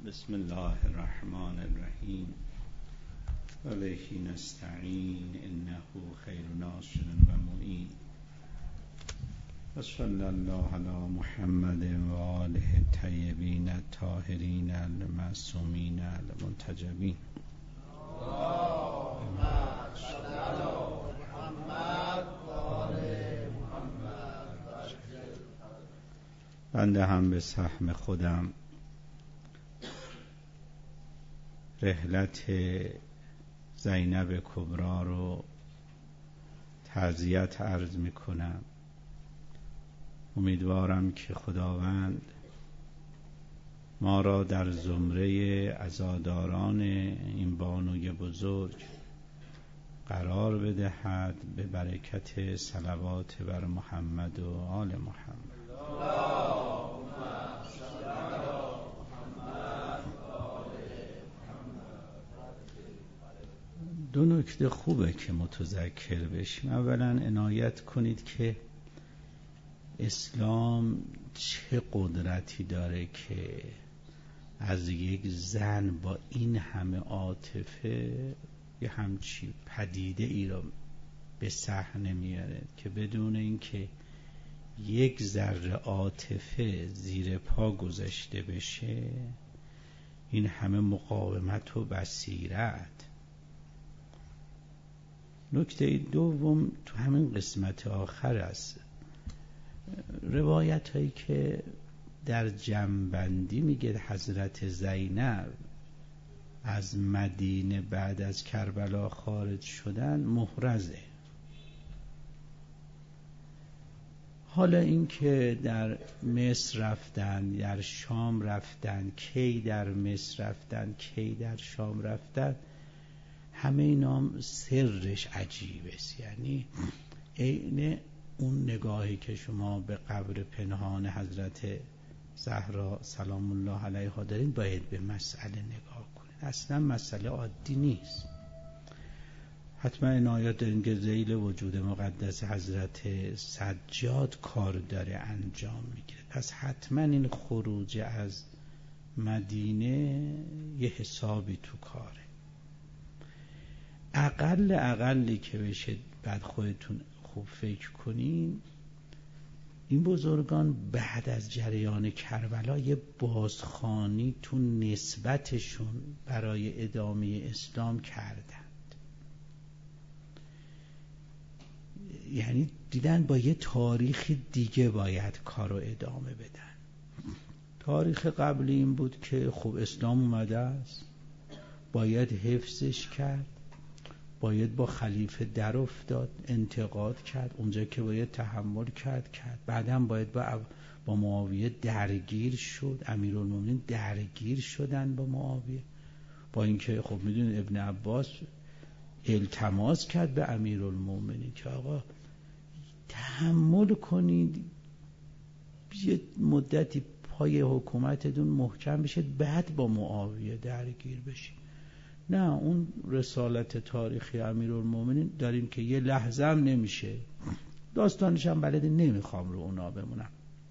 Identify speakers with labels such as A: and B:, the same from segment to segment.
A: بسم الله الرحمن الرحیم و بهی نستعین انه خیر ناصر و معین و صلی الله علی محمد و آله الطیبین الطاهرین المعصومین المنتجبین.
B: اللهم صل علی محمد و آل محمد.
A: بنده هم به سهم خودم رحلت زینب کبری رو تعزیت عرض می کنم. امیدوارم که خداوند ما را در زمره عزاداران این بانوی بزرگ قرار بدهد به برکت صلوات بر محمد و آل محمد. دو نکته خوبه که متذکر بشیم. اولا عنایت کنید که اسلام چه قدرتی داره که از یک زن با این همه عاطفه یه همچی پدیده ای را به صحنه میاره که بدون اینکه یک ذره عاطفه زیر پا گذاشته بشه این همه مقاومت و بصیرت. نکته دوم تو همین قسمت آخر است، روایت هایی که در جمع‌بندی میگه حضرت زینب از مدینه بعد از کربلا خارج شدن محرزه. حالا این که در مصر رفتن، در شام رفتن، کی در مصر رفتن، کی در شام رفتن، همه اینا سرش عجیبه. یعنی عین اون نگاهی که شما به قبر پنهان حضرت زهرا سلام الله علیها دارین باید به مسئله نگاه کنید. اصلا مسئله عادی نیست. حتما عنایت دارین که ذیل وجود مقدس حضرت سجاد کار داره انجام میگیره. پس حتما این خروج از مدینه یه حسابی تو کاره. اقلی که بشه بعد خودتون خوب فکر کنین، این بزرگان بعد از جریان کربلا یه بازخوانی تو نسبتشون برای ادامه اسلام کردند. یعنی دیدن با یه تاریخ دیگه باید کارو ادامه بدن. تاریخ قبلی این بود که خب اسلام اومده است، باید حفظش کرد، باید با خلیفه در افتاد، انتقاد کرد، اونجا که باید تحمل کرد. بعدم باید با معاویه درگیر شد. امیرالمومنین درگیر شدن با معاویه، با اینکه خب میدونید ابن عباس التماس کرد به امیرالمومنین که آقا تحمل کنید یه مدتی پای حکومتتون محکم بشه بعد با معاویه درگیر بشید. نه، اون رسالت تاریخی امیرالمومنین داریم که یه لحظه هم نمیشه. داستانش هم بلده، نمیخوام رو اونا بمونم.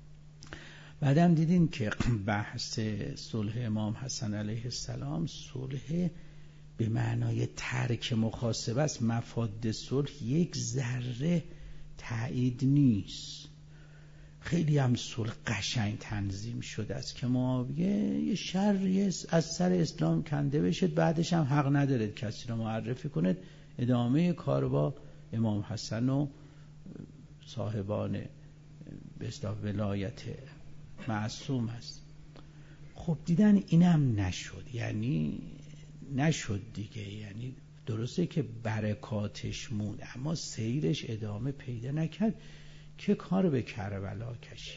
A: بعدم دیدین که بحث صلح امام حسن علیه السلام صلح به معنای ترک مخاصبه است. مفاد صلح یک ذره تایید نیست. خیلی هم صلح قشنگ تنظیم شده است که معاویه یه شری از سر اسلام کنده بشه، بعدش هم حق نداره کسی رو معرفی کنه. ادامه کار با امام حسن و صاحبان به اصطلاح ولایت معصوم است. خب دیدن اینم نشد، یعنی نشد دیگه. یعنی درسته که برکاتش موند اما سیرش ادامه پیدا نکرد که کار به کربلا کشید.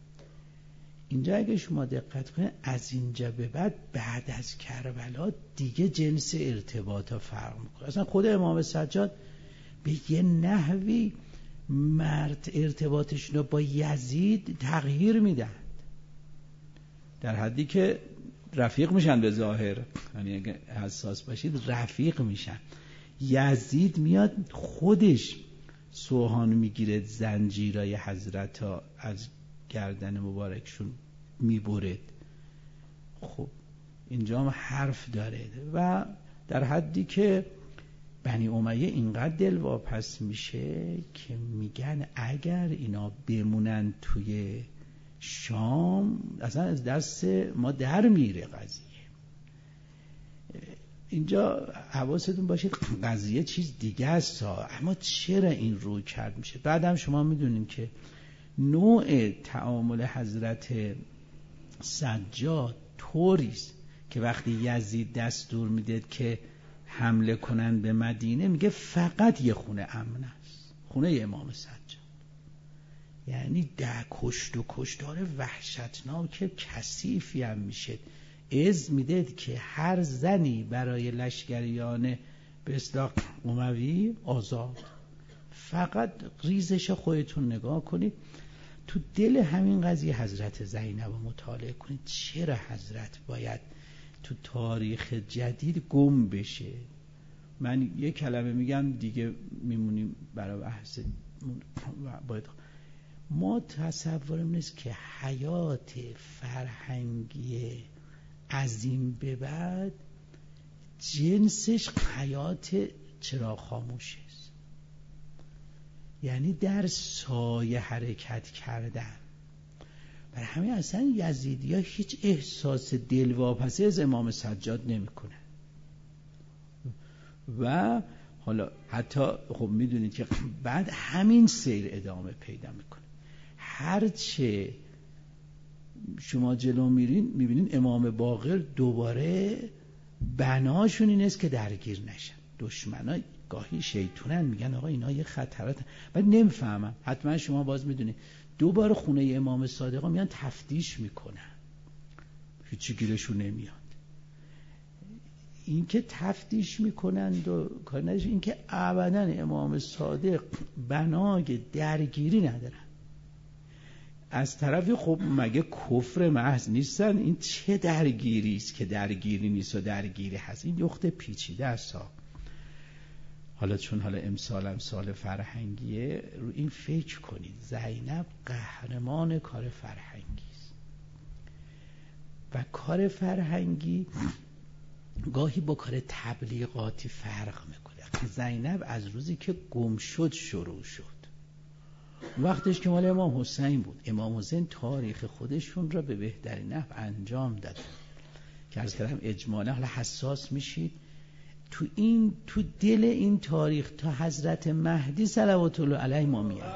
A: اینجا اگه شما دقت کنید از اینجا به بعد از کربلا دیگه جنس ارتباطا فرق میکنه. اصلا خود امام سجاد به یه نحوی ارتباطشون رو با یزید تغییر میدن، در حدی که رفیق میشن. به ظاهر یعنی اگه حساس باشید رفیق میشن. یزید میاد خودش سوهان میگیره، زنجیرای حضرت ها از گردن مبارکشون میبرد. خب اینجا هم حرف داره و در حدی که بنی امیه اینقدر دلواپس میشه که میگن اگر اینا بمونن توی شام اصلا از دست ما در میره قضیه. اینجا حواستون باشید قضیه چیز دیگه است، اما چرا این روی کرد میشه؟ بعدم شما میدونین که نوع تعامل حضرت سجاد طوریست که وقتی یزید دستور میده که حمله کنن به مدینه میگه فقط یه خونه امن است، خونه امام سجاد. یعنی کشت و کشتار وحشتناک کثیفی هم میشه. اذن میده که هر زنی برای لشکریان به اصطلاح اموی آزاد. فقط ریزش خودتون نگاه کنید تو دل همین قضیه حضرت زینب رو مطالعه کنید. چرا حضرت باید تو تاریخ جدید گم بشه؟ من یک کلمه میگم دیگه میمونیم برای بحث. باید ما تصورم نیست که حیات فرهنگی از این به بعد جنسش حیات چرا خاموش است. یعنی در سایه حرکت کردن. برای همین اصلا یزیدی ها هیچ احساس دلواپسی از امام سجاد نمی کنن. و حالا حتی خب میدونید که بعد همین سیر ادامه پیدا میکنه. هرچه شما جلو میرین میبینین امام باقر دوباره بناشون این است که درگیر نشن. دشمنا گاهی شیطونن، میگن آقا اینا یه خطرات، بعد نمیفهمم. حتما شما باز میدونید دوباره خونه امام صادقا میان تفتیش میکنن، هیچی گیرشون نمیاد. این که تفتیش میکنند و کار نداشت، این که ابدا امام صادق بنای درگیری ندارن. از طرفی خب مگه کفر محض نیستن؟ این چه درگیری است که درگیری نیست و درگیری هست؟ این یخت پیچیده است. حالا چون امسال فرهنگیه، رو این فکر کنید. زینب قهرمان کار فرهنگی است و کار فرهنگی گاهی با کار تبلیغاتی فرق میکنه. زینب از روزی که گم شد شروع شد. وقتش که مال امام حسین بود، امام حسین تاریخ خودشون را به بهترین نحو انجام داد که عرض کردم اجمالا حالا حساس میشید تو دل این تاریخ تا حضرت مهدی صلوات الله علیه ما میاد.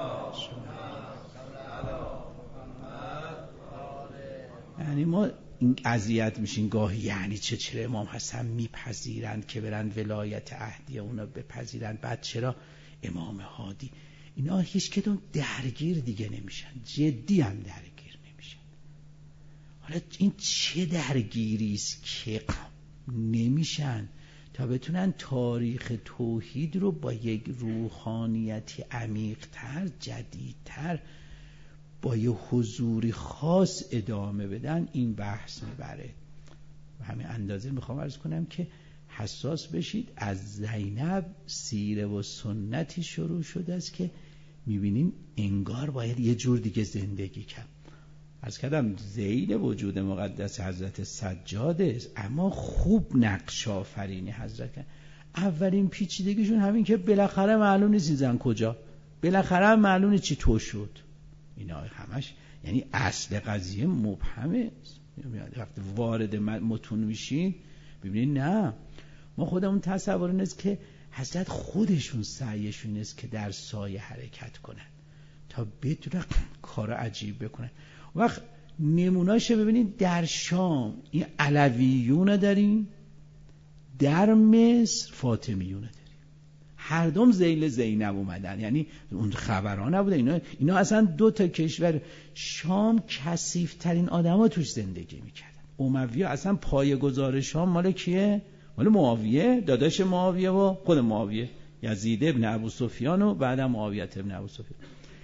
A: یعنی ما این اذیت میشین گاهی، یعنی چرا امام حسن میپذیرند که برند ولایت عهدی اونا بپذیرند، بعد چرا امام هادی؟ اینا هیچ کدوم درگیر دیگه نمیشن، جدی هم درگیر نمیشن. حالا این چه درگیری است که نمیشن تا بتونن تاریخ توحید رو با یک روحانیتی عمیق‌تر، جدیدتر، با یه حضوری خاص ادامه بدن. این بحث میبره. و همین اندازه میخوام عرض کنم که حساس بشید. از زینب سیره و سنتی شروع شده است که میبینین انگار باید یه جور دیگه زندگی کرد. عرض کردم ذیل وجود مقدس حضرت سجاده است، اما خوب نقش آفرینی حضرت کرد. اولین پیچیدگیشون همین که بالاخره معلوم نیست این زن کجا، بالاخره معلوم نیست چی تو شد. اینا همش یعنی اصل قضیه مبهمه. وقتی وارد متون میشین ببینید نه، ما خودمون تصور نیست که حضرت خودشون سعیشون است که در سایه حرکت کنن تا بتونن کار عجیب بکنن. وقت نمونه‌اش ببینید در شام این علویون داریم، در مصر فاطمیون داریم. هر دوم ذیل زینب اومدن، یعنی اون خبرها نبوده. اینا اصلا دو تا کشور. شام کثیف‌ترین آدما توش زندگی میکردن. اموی‌ها اصلا پایه‌گذار شام مال کیه؟ مال معاویه، داداش معاویه و خود معاویه، یزید ابن ابو سفیان و بعدم معاویه ابن ابو سفیان.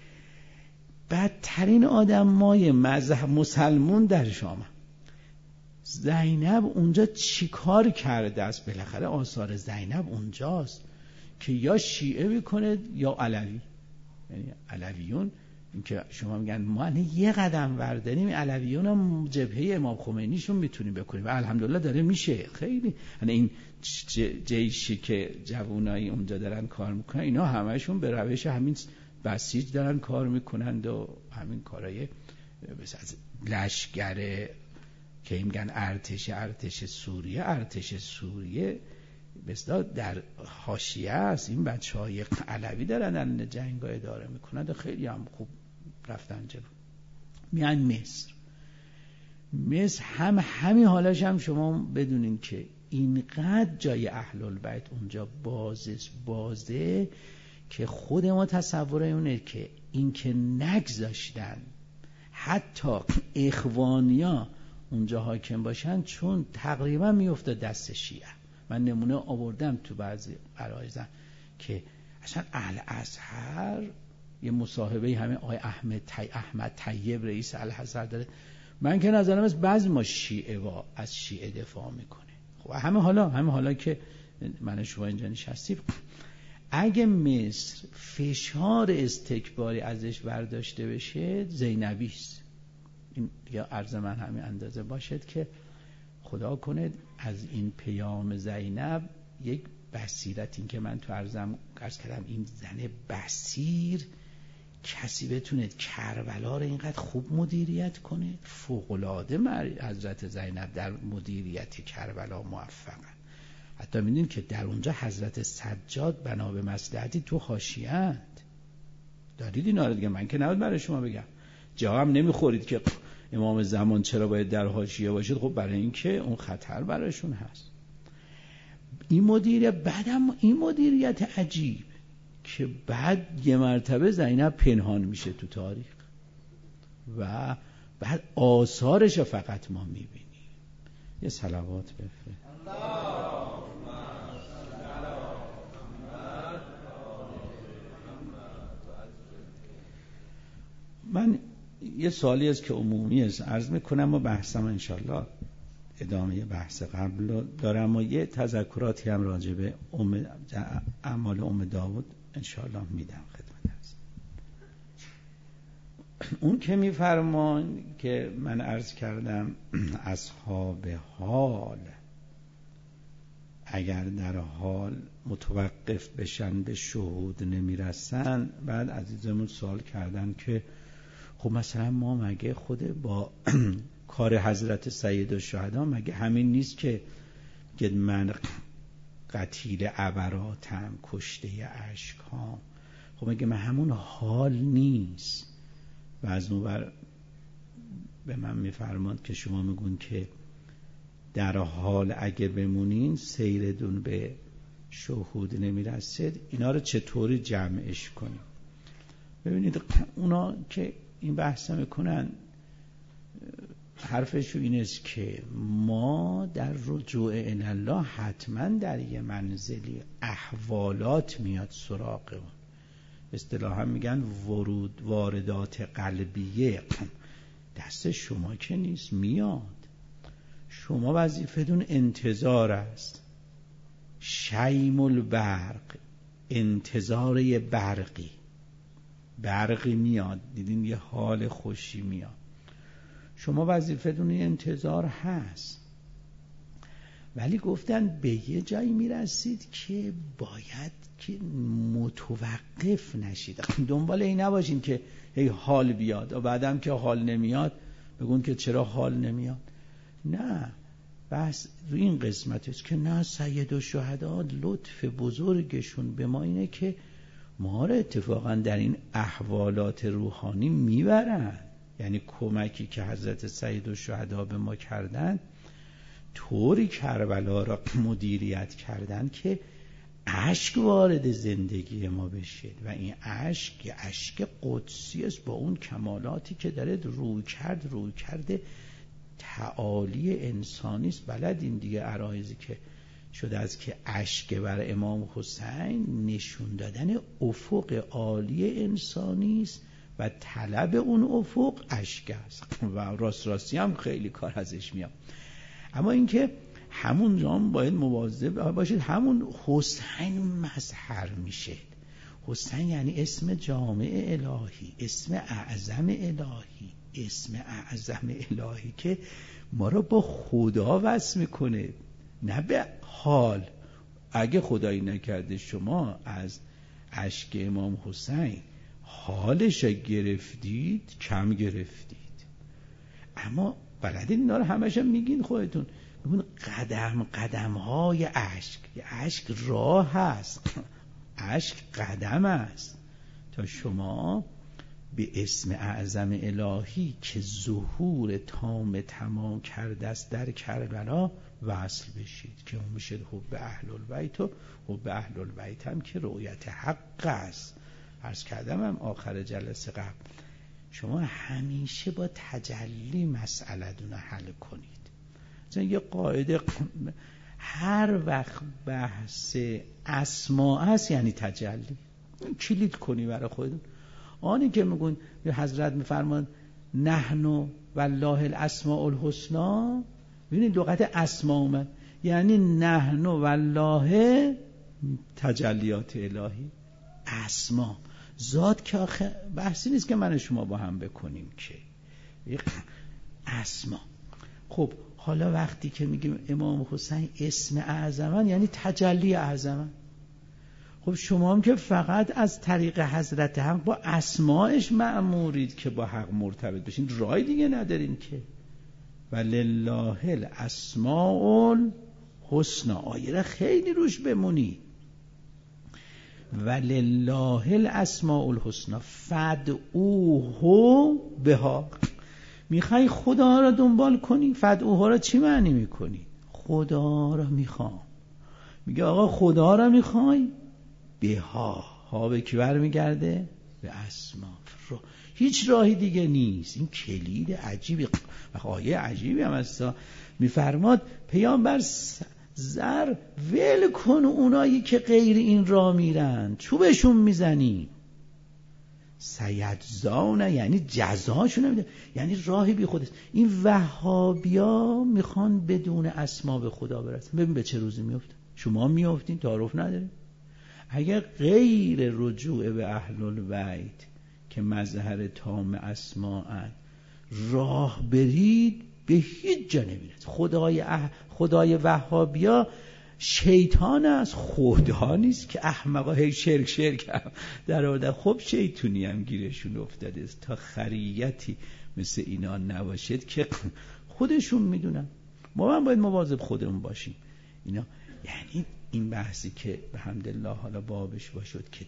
A: بدترین آدمای مذهب مسلمون در شام. زینب اونجا چیکار کرده است؟ بالاخره آثار زینب اونجاست که یا شیعه میکنه یا علوی. یعنی علویون اینکه شما میگن ما یه قدم ورداریم علویون هم جبهه امام خمینیشون میتونیم بکنیم و الحمدلله داره میشه. خیلی این جیشی که جوانایی اونجا دارن کار میکنن اینا همهشون به روش همین بسیج دارن کار میکنند و همین کارهای لشگره که میگن ارتش سوریه بسیار در حاشیه است. این بچهای علوی دارن جنگ‌ها اداره میکنن و خیلی هم خوب رفتن جلو. میان مصر هم همین حالاش هم شما بدونین که اینقدر جای اهل البیت اونجا بازه که خود ما تصور اونه که این که نگذاشتن حتی اخوانیا اونجا حاکم باشن چون تقریبا میفته دست شیعه. من نمونه آوردم تو بعضی عرایزم که اصلا اهل ازهر یه مصاحبه همه آقای احمد طیب رئیس الازهر داره. من که نظرم از بعضی ما از شیعه دفاع میکنه. خب همه حالا که من شما اینجا نشستیم، اگه مصر فشار استکباری ازش برداشته بشه زینبی است. این دیگه عرض من همین اندازه باشد که خدا کنه از این پیام زینب یک بصیرت، این که من تو عرض کردم این زن بصیر کسی بتونه کربلا رو اینقدر خوب مدیریت کنه. فوق‌العاده حضرت زینب در مدیریت کربلا موفقن. حتی میدونید که در اونجا حضرت سجاد بنا به مصلحتی تو حاشیه‌اند. دارید اینا رو دیگه، من که نباید برای شما بگم. جا هم نمیخورید که امام زمان چرا باید در حاشیه باشید. خب برای اینکه اون خطر برایشون هست. این مدیریت بعدم این مدیریت عجیب که بعد یه مرتبه زینب پنهان میشه تو تاریخ و بعد آثارش رو فقط ما میبینیم. یه صلوات بفرست. من یه سوالی است که عمومی است عرض میکنم و بحثم انشالله ادامه بحث قبل دارم و یه تذکراتی هم راجع به اعمال داوود انشالله میدم خدمت هست. اون که میفرمان که من عرض کردم اصحاب حال اگر در حال متوقف بشن به شهود نمیرسن. بعد عزیزمون سوال کردن که خب مثلا ما مگه خود با کار حضرت سید الشهدا مگه همین نیست که من قتیل عبراتم کشته اشکام؟ خب مگه من همون حال نیست؟ و از اونور به من میفرماد که شما میگون که در حال اگه بمونین سیردون به شهود نمیرسید. اینا رو چطوری جمعش کنیم؟ ببینید اونا که این بحث میکنن حرفشو این است که ما در رجوع الله حتما در یه منزلی احوالات میاد سراغمون. اصطلاحا میگن واردات قلبیه دست شما که نیست، میاد. شما وظیفتون انتظار است. شیم البرق، انتظار یه برقی میاد. دیدین یه حال خوشی میاد. شما وظیفتون انتظار هست، ولی گفتن به یه جایی میرسید که باید که متوقف نشید. دنبال این نباشین که هی حال بیاد و بعدم که حال نمیاد بگون که چرا حال نمیاد. نه، بس روی این قسمت است که نه، سید الشهدا لطف بزرگشون به ما اینه که ما رو اتفاقا در این احوالات روحانی میبرن. یعنی کمکی که حضرت سید الشهدا به ما کردن طوری کربلا را مدیریت کردن که اشک وارد زندگی ما بشه و این اشک یه اشک قدسی است با اون کمالاتی که داره روی کرده تعالی انسانی است. بلد این دیگه عرایزی که شده از که اشک بر امام حسین نشون دادن افق عالی انسانی است و طلب اون افق اشک است و راستی هم خیلی کار ازش میاد. اما اینکه همون جام باید مواظب باشید. همون حسین مظهر میشه. حسین یعنی اسم جامع الهی، اسم اعظم الهی، اسم اعظم الهی که ما را با خدا وصل میکنه، نه به حال. اگه خدایی نکرده شما از اشک امام حسین حالش گرفتید، کم گرفتید. اما بلدین اینا رو همش هم میگین خودتون، میگون قدم های اشک. اشک راه هست، اشک قدم است تا شما به اسم اعظم الهی که ظهور تمام کرده است در کربلا وصل بشید، که اون میشه حب اهل البیت. و حب اهل البیت هم که رؤیت حق است. عرض کردم هم آخر جلسه قبل، شما همیشه با تجلی مسئله دون حل کنید. مثلا یه قاعده، هر وقت بحث اسماء است یعنی تجلی. کلید کنی برای خودتون. آنی که میگن حضرت میفرمان نحن والله الاسماء الحسنا، ببینید لغت اسماء اومد، یعنی نحن والله تجلیات الهی. اسماء ذات که آخه بحثی نیست که من شما با هم بکنیم که اسماء. خب حالا وقتی که میگیم امام حسین اسم اعظمن یعنی تجلی اعظمن، خب شما هم که فقط از طریق حضرت حق با اسماءش مأمورید که با حق مرتبط بشین، راه دیگه ندارین که. ولله الاسماء الحسنا، آیه را خیلی روش بمونید. ولله الاسماء الحسنا فادعوه بها. میخوای خدا را دنبال کنی؟ فادعوه را چی معنی میکنی؟ خدا را میخوام. میگه آقا خدا را میخوای؟ بها، ها به کی برمیگرده؟ به اسما. هیچ راهی دیگه نیست. این کلید عجیبی، آیه عجیبی هم هست. میفرماد پیامبر زر ول کن اونایی که غیر این راه میرن، چوبشون میزنی. سیجزاون یعنی جزاشون نمیده، یعنی راهی بی خودست. این وهابیا میخوان بدون اسما به خدا برسن. ببین به چه روزی میفته. شما میافتین، تعارف نداره. اگر غیر رجوع به اهل البیت که مظهر تام اسماءن راه برید، به هیچ جا نمیرید. خدای وهابیا شیطان است، خدا نیست که احمقا هی شرک هم در آورده. خب شیطونی هم گیرشون افتاده است. تا خریتی مثل اینا نباشد که خودشون میدونن. ما هم باید مواظب خودمون باشیم. اینا یعنی این بحثی که به حمدالله حالا بابش باشد که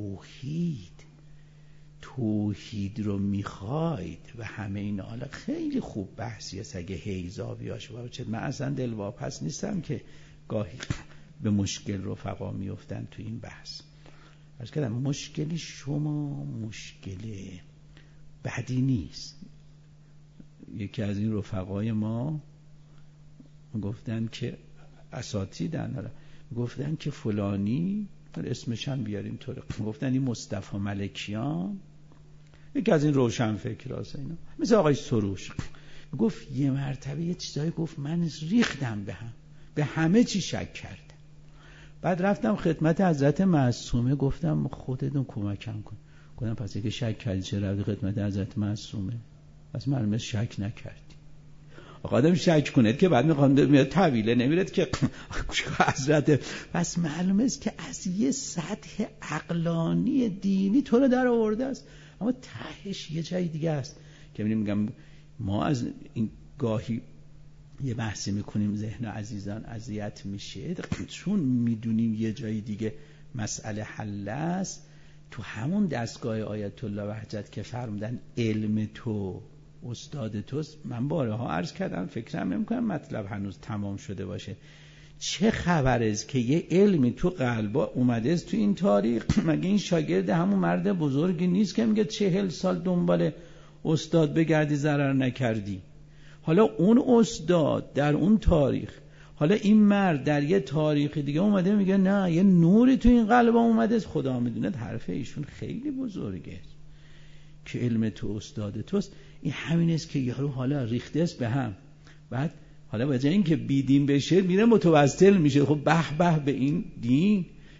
A: توحید رو میخواید و همه اینا، حالا خیلی خوب بحثی است. اگه هیزابیاش باشه، من اصلا دلواپس نیستم که گاهی به مشکل رفقا میفتن تو این بحث. عرض کردم مشکلی شما مشکل بدی نیست. یکی از این رفقای ما گفتن که اساتیدن، گفتن که فلانی، اسمش هم بیاریم طوره، گفتن این مصطفی ملکیان، یکی از این روشن فکراسه اینا، مثل آقای سروش، گفت یه مرتبه یه چیزایی گفت من ریختم به همه چی شک کردم. بعد رفتم خدمت حضرت معصومه، گفتم خودتون کمکم کن. گفتم پس اگه شک کردی چه رفتی خدمت حضرت معصومه؟ پس معلومه شک نکردی. آدم شک کنید که بعد میاد طویله نمیرد که حضرت. پس معلومه است که از یه سطح عقلانی دینی تو رو در آورده است، اما تهش یه جای دیگه است که میگم ما از این گاهی یه بحثی میکنیم ذهن عزیزان اذیت میشه، چون میدونیم یه جای دیگه مسئله حل است. تو همون دستگاه آیت الله وحدت که فرمودن علم تو استاد توست، من بارها عرض کردم، فکرم نمی‌کنم مطلب هنوز تمام شده باشه. چه خبر است که یه علمی تو قلبا اومده است تو این تاریخ؟ مگه این شاگرد همون مرد بزرگی نیست که میگه 40 سال دنبال استاد بگردی ضرر نکردی؟ حالا اون استاد در اون تاریخ، حالا این مرد در یه تاریخ دیگه اومده میگه نه یه نوری تو این قلبا اومده است. خدا میدونه حرف ایشون خیلی بزرگه که علم تو استاد توست. این همین است که یارو حالا ریخته است به هم، بعد حالا به جای این که بیدین بشه میره متوسل میشه. خب به به این دین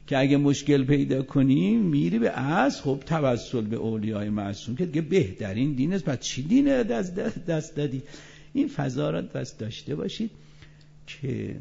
A: که اگه مشکل پیدا کنی میری به اصل. خب توسل به اولیای معصوم که دیگه بهترین دین است. بعد چی دینه دست دادی؟ این فضا را دست داشته باشید که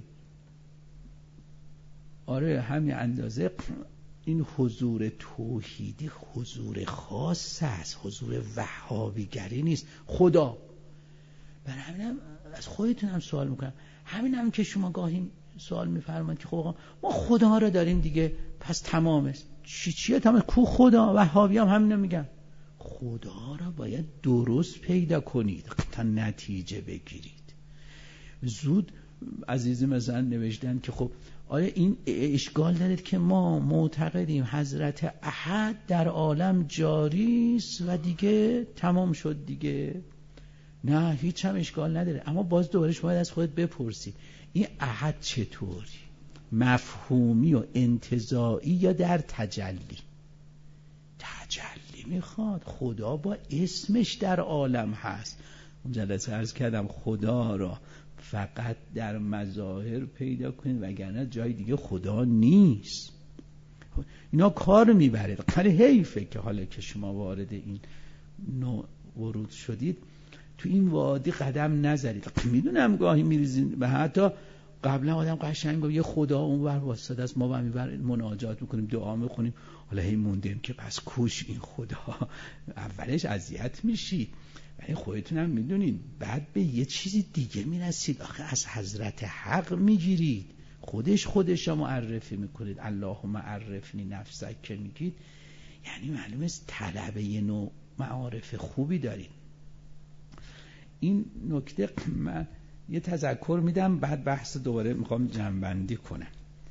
A: آره همین اندازه این حضور توحیدی حضور خاص است، حضور وهابیگری نیست. خدا برای همینم از خودتون هم سوال میکنم، همینم که شما گاهی سوال میفرمایید که خب ما خدا را داریم دیگه پس تمامه. چیه تمام؟ کو خدا؟ وهابی هم همینو میگن. خدا را باید درست پیدا کنید تا نتیجه بگیرید. زود عزیزی مثلا نوشتن که خب آیا این اشکال دارید که ما معتقدیم حضرت احد در عالم جاری است و دیگه تمام شد دیگه؟ نه، هیچ هم اشکال نداره، اما باز دوباره باید از خودت بپرسی این احد چطوری؟ مفهومی و انتزاعی یا در تجلی؟ تجلی میخواد. خدا با اسمش در عالم هست. اون جلسه عرض کردم خدا را فقط در مظاهر پیدا کنید وگرنه جای دیگه خدا نیست. اینا کار میبره. ولی حیفه که حالا که شما وارد این نوع ورود شدید تو این وادی قدم نذارید. میدونم گاهی میریزین و حتی قبلا آدم قشنگ گفت یه خدا اونور واسطه است، ما با اینور مناجات میکنیم دعا میکنیم، حالا هی موندیم که پس کوش این خدا. اولش اذیت میشید ولی خودتون هم میدونید بعد به یه چیزی دیگه میرسید. آخه از حضرت حق میگیرید، خودش رو معرفی میکنید. اللهم عرفنی نفسک که میگید یعنی معلومه طلب یه نوع معارف خوبی دارید. این نکته من یه تذکر میدم، بعد بحث دوباره میخوام جمع‌بندی کنم.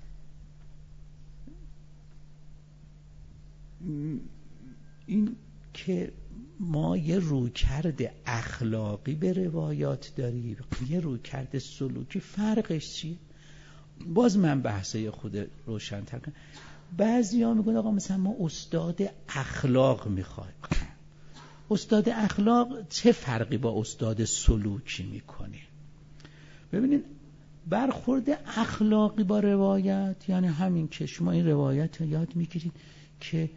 A: این که ما یه رویکرد اخلاقی به روایات داریم، یه رویکرد سلوکی، فرقش چیه؟ باز من بحثه خود روشن‌تر کنم. بعضیا میگن آقا مثلا ما استاد اخلاق میخوایم. استاد اخلاق چه فرقی با استاد سلوکی میکنه؟ ببینید برخورد اخلاقی با روایت یعنی همین که شما این روایت رو یاد میگیرید که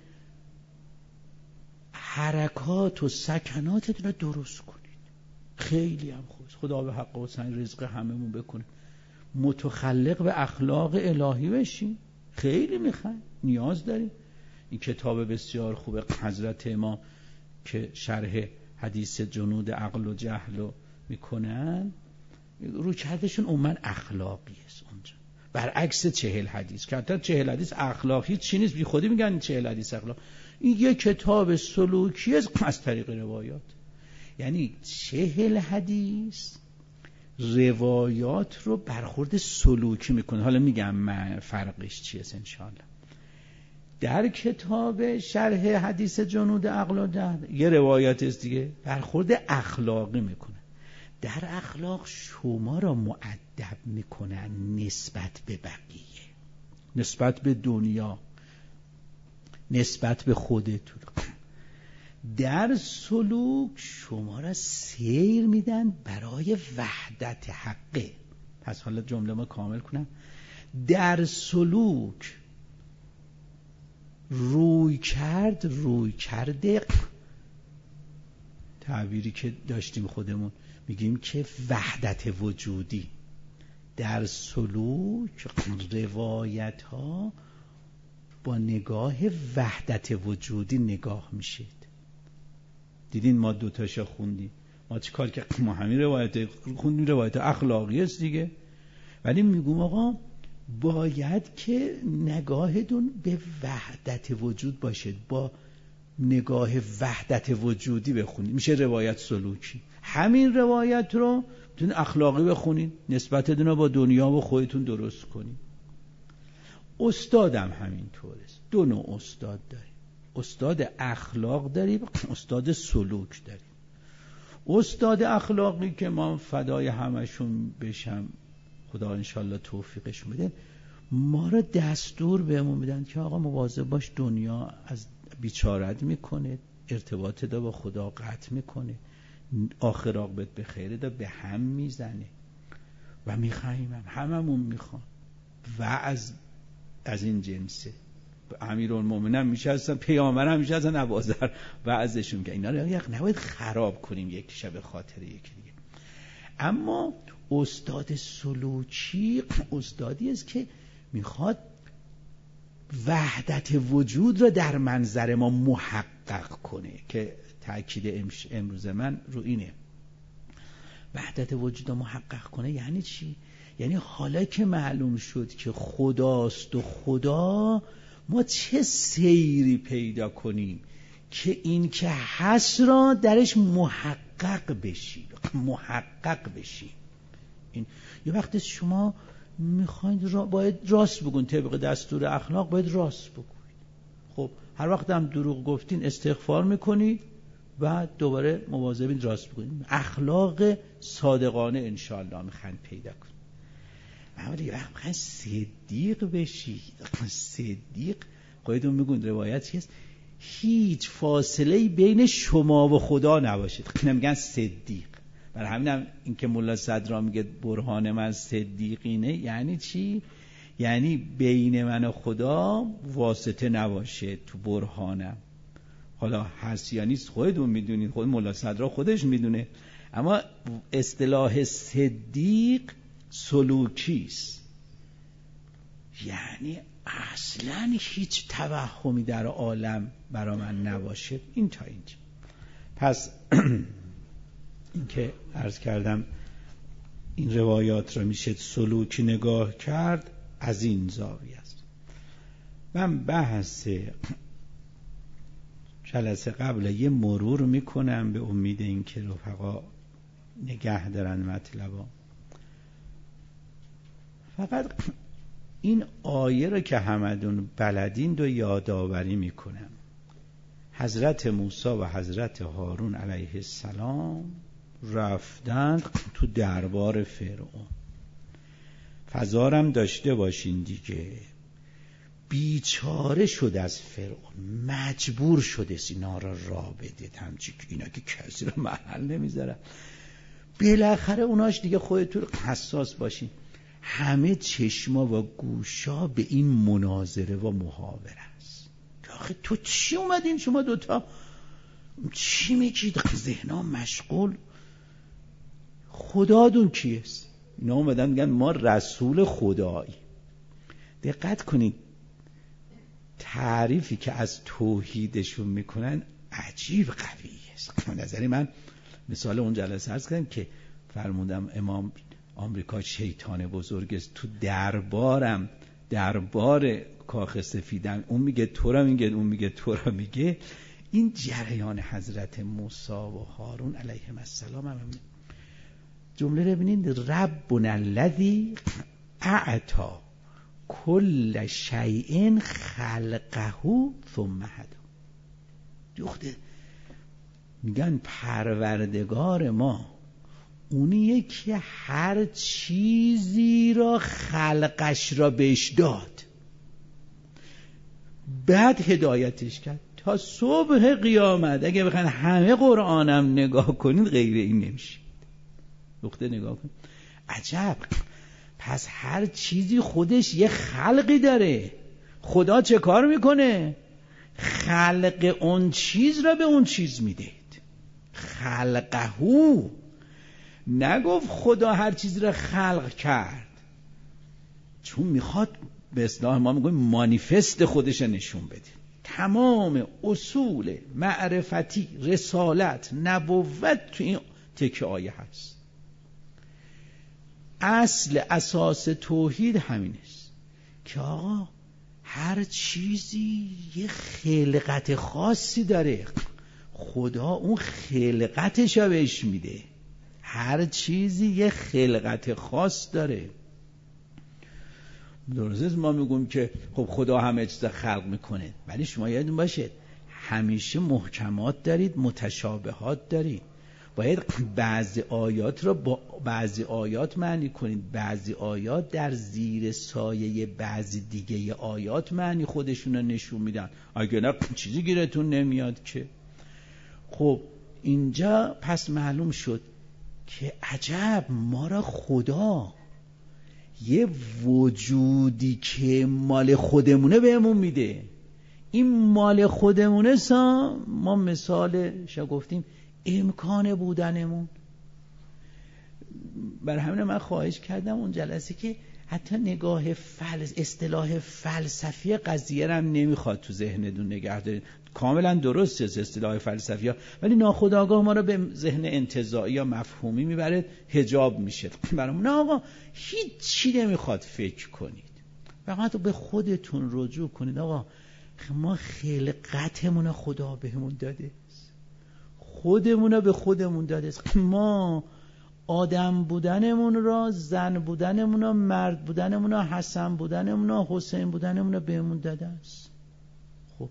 A: حرکات و سکناتتون رو درست کنید. خیلی هم خوب، خدا به حق و سن رزق هممون بکنه، متخلق به اخلاق الهی بشین. خیلی میخوایم، نیاز داریم. این کتاب بسیار خوبه حضرت امام که شرح حدیث جنود عقل و جهل رو میکنن، رو کردشون عموما اخلاقی است اونجا، برعکس 40 حدیث که حتی 40 حدیث اخلاقی چی نیست، بی خودی میگن 40 حدیث اخلاق. این یک کتاب سلوکی است از طریق روایات. یعنی 40 حدیث روایات رو برخورد سلوکی میکنه. حالا میگم من فرقش چیه انشاءالله. در کتاب شرح حدیث جنود عقل و جهل یه روایت است دیگه، برخورد اخلاقی میکنه. در اخلاق شما را مؤدب میکنن نسبت به بقیه، نسبت به دنیا، نسبت به خودتون. در سلوک شما را سیر میدن برای وحدت حقه. پس حالا جمله ما کامل کنم. در سلوک روی کرده تعبیری که داشتیم خودمون میگیم که وحدت وجودی. در سلوک روایت ها با نگاه وحدت وجودی نگاه میشید. دیدین ما دوتاشا خوندیم، ما چه کار که ما همین روایت خوندیم، روایت اخلاقی است دیگه، ولی میگم آقا باید که نگاهتون به وحدت وجود باشید، با نگاه وحدت وجودی بخونید، میشه روایت سلوکی. همین روایت رو میتونید اخلاقی بخونید، نسبتتون رو با دنیا و خودتون درست کنید. استادم همینطوره. دو نوع استاد داریم، استاد اخلاق داریم، استاد سلوک داریم. استاد اخلاقی که ما فدای همشون بشم، خدا انشالله توفیقش میده، ما را دستور بهمون میدن که آقا مواظب باش، دنیا از بیچارت میکنه، ارتباط دا با خدا قطع میکنه، آخر عاقبت به خیره دا به هم میزنه و میخوایم هممون میخوان و از این جنسه. امیرالمومنین میشستن، پیامبر هم میشستن، ابوذر وعظشون که اینا رو نباید خراب کنیم یک شب خاطر یکی دیگه. اما استاد سلوکی استادی است که میخواد وحدت وجود را در منظر ما محقق کنه، که تأکید امروز من رو اینه. وحدت وجود را محقق کنه یعنی چی؟ یعنی حالا که معلوم شد که خداست و خدا، ما چه سیری پیدا کنیم که این که هست را درش محقق بشیم. این یه وقتی شما میخواید باید راست بگون، طبق دستور اخلاق باید راست بگوید. خب هر وقت هم دروغ گفتین استغفار میکنید و دوباره مواظبین راست بگوید. اخلاق صادقانه انشاءالله میخواین پیدا کنید. اما یه وقت میخواین صدیق بشید. صدیق خودتون میگون روایت چیست؟ هیچ فاصله بین شما و خدا نباشید. نمیگن صدیق. برای همینم این که ملا صدرا میگه برهان من صدیقینه یعنی چی؟ یعنی بین من و خدا واسطه نباشه تو برهانم. حالا هست یا نیست خودتون میدونید، خود ملا صدرا خودش میدونه. اما اصطلاح صدیق سلوکیست، یعنی اصلا هیچ توهمی در عالم برا من نباشه. این تا اینجا. پس این که عرض کردم این روایات را میشه سلوکی نگاه کرد از این زاویه است. من بحث جلسه قبل یه مرور میکنم به امید اینکه رفقا نگه دارن مطلبا. فقط این آیه رو که همدون بلدین رو یادآوری میکنم. حضرت موسی و حضرت هارون علیه السلام رفتن تو دربار فرعون. فزارم داشته باشین دیگه، بیچاره شد از فرعون، مجبور شده اینا را راه بده، همچی که اینا که کسی رو محل نمیذارن. بالاخره اوناش دیگه خودتون حساس باشین، همه چشما و گوشا به این مناظره و محاوره است. آخه تو چی اومدین شما دوتا چی میگید؟ ذهنها مشغول. خدادون کیست؟ اینا اومدن میگن ما رسول خدایی. دقت کنید تعریفی که از توحیدشون میکنن عجیب قویه است. نظری من مثال اون جلسه عرض کردم که فرمودم امام آمریکا شیطان بزرگ است، تو دربار کاخ سفیدم، اون میگه تو را میگه، اون میگه تو را میگه. این جریان حضرت موسی و هارون علیهم السلام هم جمله رو ببینید، ربنا الذی اعطی کل شیء خلقه ثم هدی. دختر میگن پروردگار ما اونیه که هر چیزی را خلقش را بهش داد، بعد هدایتش کرد تا صبح قیامت. اگه بخواین همه قرآنم نگاه کنید غیر این نمیشه. دختر نگاه کن، عجب. پس هر چیزی خودش یه خلقی داره. خدا چه کار میکنه؟ خلق اون چیز را به اون چیز میده. خلقهو، نگفت خدا هر چیزی را خلق کرد، چون میخواد به اصطلاح ما میگویم مانیفست خودش نشون بده. تمام اصول معرفتی، رسالت، نبوت تو این تکه آیه هست. اصل اساس توحید همین است که آقا هر چیزی یه خلقت خاصی داره. خدا اون خلقتش رو بهش میده. هر چیزی یه خلقت خاص داره. درسته ما میگیم که خب خدا همه چیز خلق میکنه، ولی شما یادتون باشه همیشه محکمات دارید، متشابهات دارید. باید بعضی آیات را با بعضی آیات معنی کنید. بعضی آیات در زیر سایه بعضی دیگه آیات معنی خودشون رو نشون میدن. اگه نه چیزی گیرتون نمیاد که. خب اینجا پس معلوم شد که عجب، ما را خدا یه وجودی که مال خودمونه بهمون میده. این مال خودمونه ما مثالش گفتیم امکان بودنمون. بر همین من خواهش کردم اون جلسه که حتی نگاه اصطلاح فلسفی قضیه رو هم نمیخواد تو ذهنتون نگه دارید. کاملا درسته اصطلاح فلسفی ها، ولی ناخودآگاه ما رو به ذهن انتزاعی یا مفهومی میبره، حجاب میشه برامون. نه آقا، هیچ چی نمیخواد فکر کنید، فقط به خودتون رجوع کنید. آقا ما خلقتمون خدا بهمون داده، خودمون به خودمون داده. ما آدم بودنمون را، زن بودنمون را، مرد بودنمون را، حسن بودنمون را، حسین بودنمون را بهمون داده است. خب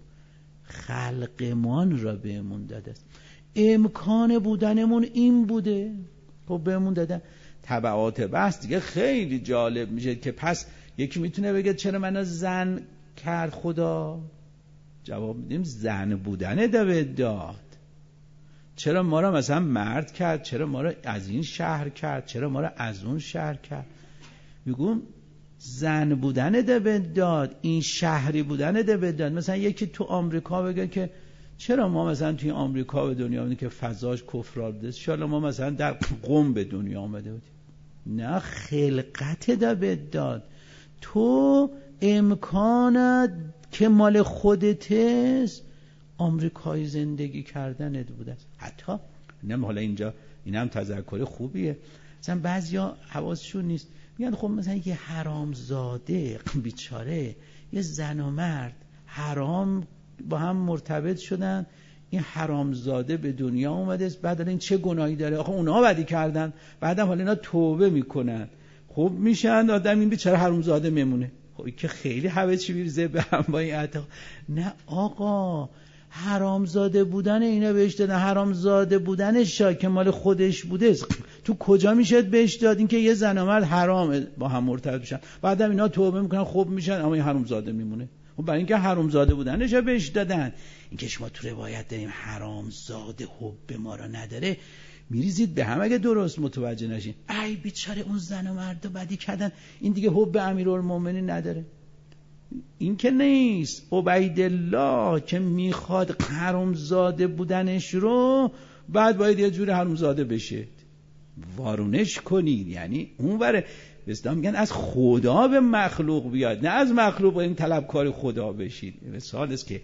A: خلقمان را بهمون داده است، امکان بودنمون این بوده، خب بهمون داده. تبعات بحث دیگه خیلی جالب میشه که پس یکی میتونه بگه چرا منو زن کرد خدا؟ جواب میدیم زن بودن داد. چرا ما را مثلا مرد کرد؟ چرا ما را از این شهر کرد؟ چرا ما را از اون شهر کرد؟ میگم زن بودن داد، این شهری بودن داد. مثلا یکی تو آمریکا بگه که چرا ما مثلا توی آمریکا به دنیا آمدیم که فضاش کفرآلوده است، ان شاءالله ما مثلا در قم به دنیا آمده بودیم. نه، خلقت داد. تو امکانت که مال خودت است، آمریکایی زندگی کردنت بوده است. حتی اینم حالا اینجا اینم تذکر خوبیه، مثلا بعضیا حواسشون نیست، میگن خب مثلا یه حرامزاده بیچاره، یه زن و مرد حرام با هم مرتبط شدن، این حرامزاده به دنیا اومده است، بعد این چه گناهی داره؟ آخه اونها بدی کردن، بعدم حالا اینا توبه میکنن، خب میشن آدم این بیچاره حرامزاده میمونه. خب که خیلی همه چی میرزه به هم با این اعتقاد. نه آقا، حرامزاده بودن اینا بهش دادن، حرامزاده بودنش که مال خودش بوده تو کجا میشه بهش داد؟ این که یه زن و مرد حرامه با هم مرتبط بشن، بعدم اینا توبه میکنن خوب میشن، اما این حرامزاده میمونه. خب برای اینکه حرامزاده بودنش بهش دادن. اینکه شما تو روایت داریم حرامزاده حب ما را نداره، میریزید به هم اگه درست متوجه نشین. ای بیچاره اون زن و مرد بدی کردن، این دیگه حب امیرالمومنین نداره. این که نیست. عبیدالله که میخواد حرامزاده بودنش رو، بعد باید یه جور حرامزاده بشه، وارونش کنید. یعنی اون بره بسیار میگن از خدا به مخلوق بیاد، نه از مخلوق این طلبکار خدا بشید. مثال است که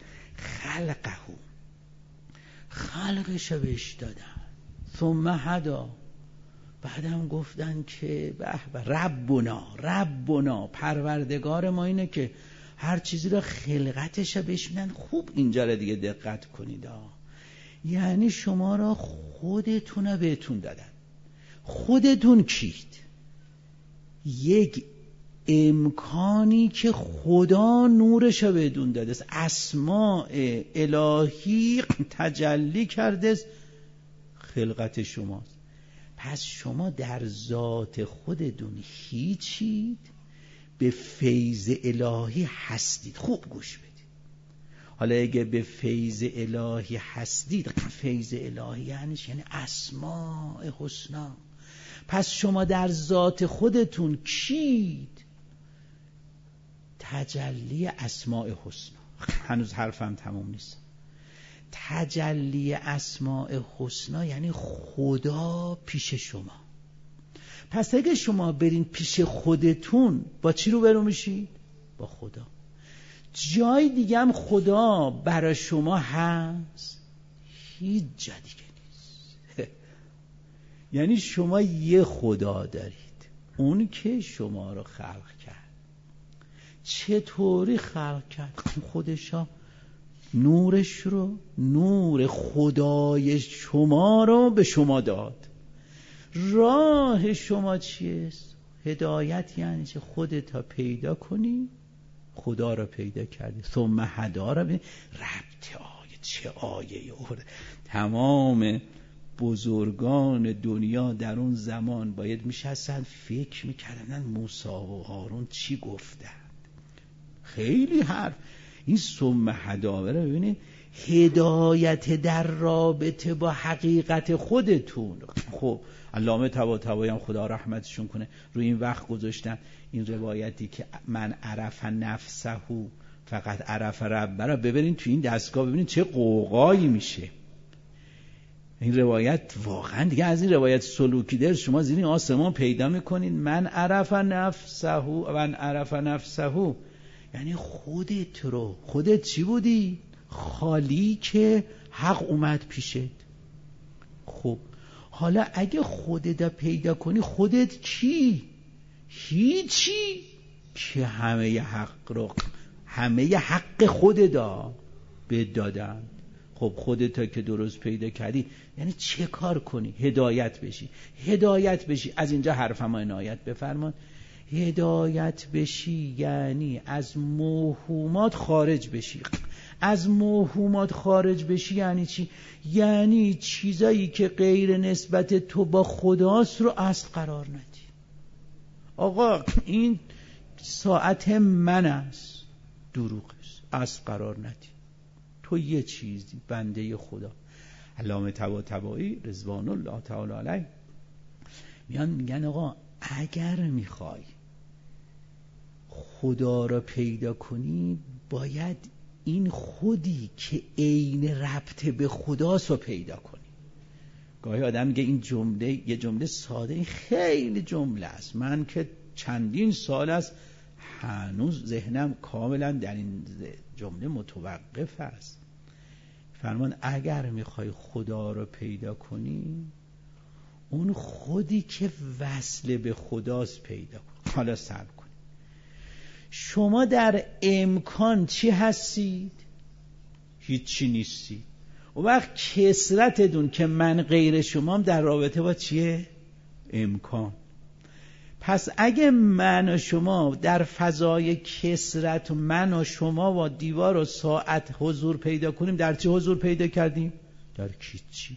A: خلقش بهش دادن، ثم هدا، بعدم گفتن که به ربنا پروردگار ما اینه که هر چیزی را خلقتش بهش میدن. خوب اینجا را دیگه دقت کنید یعنی شما را خودتون را بهتون دادن. خودتون کید؟ یک امکانی که خدا نورش را بهتون داده است، اسماء الهی تجلی کرده است، خلقت شماست. پس شما در ذات خودتون هیچید، به فیض الهی هستید. خوب گوش بدید. حالا اگه به فیض الهی هستید، فیض الهی یعنی اسماء حسنا، پس شما در ذات خودتون کید؟ تجلی اسماء حسنا. هنوز حرفم تموم نیست. تجلی اسماء حسنا یعنی خدا پیش شما. پس اگه شما برین پیش خودتون، با چی روبرو میشید؟ با خدا. جای دیگه هم خدا برای شما هست؟ هیچ جا دیگه نیست. یعنی شما یه خدا دارید، اون که شما رو خلق کرد. چطوری خلق کرد؟ خودشا نورش رو، نور خدای شما رو به شما داد. راه شما چیست؟ هدایت یعنی چه؟ خودت را پیدا کنی، خدا را پیدا کردی. ثم هدا را ربط آیه، چه آیه اورد. تمام بزرگان دنیا در اون زمان باید میشستن فکر میکردن موسی و هارون چی گفتن. خیلی حرف. این ثم هدا رو ببینید، هدایت در رابطه با حقیقت خودتون. خب علامه طباطبایی هم خدا رحمتشون کنه روی این وقت گذاشتن این روایتی که من عرف نفسه فقط عرف ربه را ببرین تو این دستگاه، ببینین چه قوقایی میشه. این روایت واقعا دیگه از این روایت سلوکی در شما زیر آسمان پیدا میکنین. من عرف نفسه یعنی خودت رو، خودت چی بودی؟ خالی که حق اومد پیشت. خب حالا اگه خودت پیدا کنی، خودت کی؟ هیچی که همه حق خودت بهت دادن. خب خودت که درست پیدا کردی یعنی چه کار کنی؟ هدایت بشی. از اینجا حرفم عنایت بفرمان. هدایت بشی یعنی از موهومات خارج بشی. از موهومات خارج بشی یعنی چی؟ یعنی چیزایی که غیر نسبت تو با خداست رو اصل قرار ندی. آقا این ساعت من است، دروغ است، اصل قرار ندی. تو یه چیزی، بنده خدا. علامه طباطبایی رضوان الله تعالی علیه میگن آقا اگر میخوای خدا را پیدا کنی، باید این خودی که عین ربط به خداست رو پیدا کنی. گاهی آدم میگه این جمله، یه جمله ساده، این خیلی جمله است. من که چندین سال است هنوز ذهنم کاملا در این جمله متوقف است. فرمان اگر میخوای خدا رو پیدا کنی، اون خودی که وصل به خداست پیدا کن. حالا صبر کن. شما در امکان چی هستید؟ هیچی نیستید. و وقت کثرتتون که من غیر شمام در رابطه با چیه؟ امکان. پس اگه من و شما در فضای کثرت، من و شما و دیوار و ساعت حضور پیدا کنیم، در چه حضور پیدا کردیم؟ در هیچی.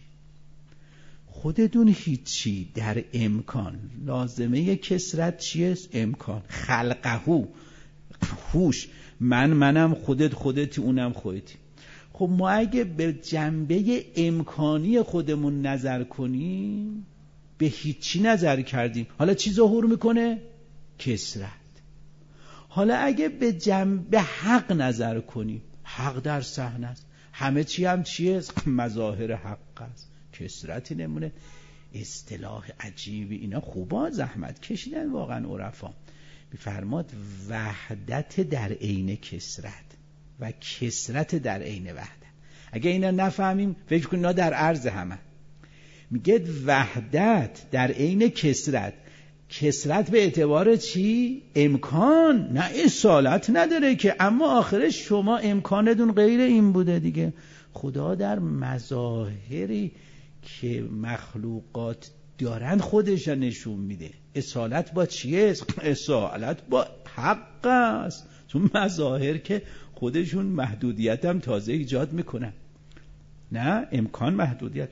A: خودتون هیچی در امکان. لازمه کثرت چیه؟ امکان. خلقهو، هوش. منم، خودتی، اونم خودتی. خب ما اگه به جنبه امکانی خودمون نظر کنیم، به هیچی نظر کردیم. حالا چی ظهور میکنه؟ کثرت. حالا اگه به جنبه حق نظر کنیم، حق در صحنه است، همه چی هم چیه؟ مظاهر حق است. کثرتی نمونه. اصطلاح عجیبی اینا خوبا زحمت کشیدن واقعا عرفا. میفرماد وحدت در عین کثرت و کثرت در عین وحدت. اگه اینا نفهمیم فکر کنیم اینا در عرض همه. میگه وحدت در عین کثرت. کثرت به اعتبار چی؟ امکان. نه اصالت نداره که، اما آخرش شما امکانتون غیر این بوده دیگه. خدا در مظاهری که مخلوقات دارن خودش را نشون میده. اصالت با چیه؟ اصالت با حق است. چون مظاهر که خودشون محدودیت هم تازه ایجاد میکنن. نه امکان محدودیت.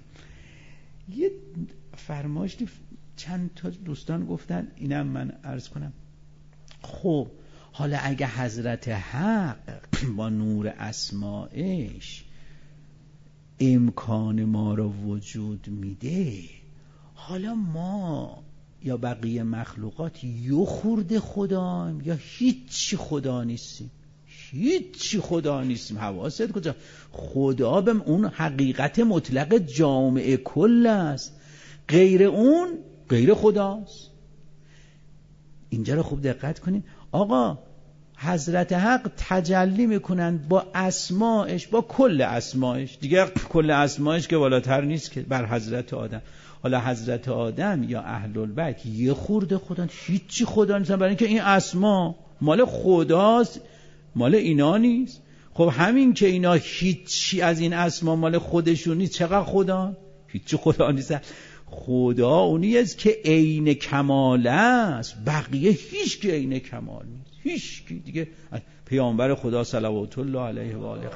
A: یه فرمایشی چند تا دوستان گفتن، اینم من عرض کنم. خب حالا اگه حضرت حق با نور اسمائش امکان ما رو وجود میده، حالا ما یا بقیه مخلوقات یه خورده خداییم یا هیچی خدا نیستیم؟ هیچی خدا نیستیم. حواست کجا؟ خدا به اون حقیقت مطلق جامع کل است، غیر اون غیر خداست. اینجا رو خوب دقت کنین. آقا حضرت حق تجلی میکنن با اسمائش، با کل اسمائش دیگه. کل اسمائش که بالاتر نیست که بر حضرت آدم. حالا حضرت آدم یا اهل البیت یه خورده خدا، هیچی خدا نیستن، برای اینکه این اسما مال خداست، مال اینا نیست. خب همین که اینا هیچی از این اسما مال خودشون نیست، چقدر خدا؟ هیچی خدا نیست. خدا اونی است که عین کمال است، بقیه هیچ که عین کمال نیست. هیچ کی دیگه. پیامبر خدا صلوات الله علیه و آله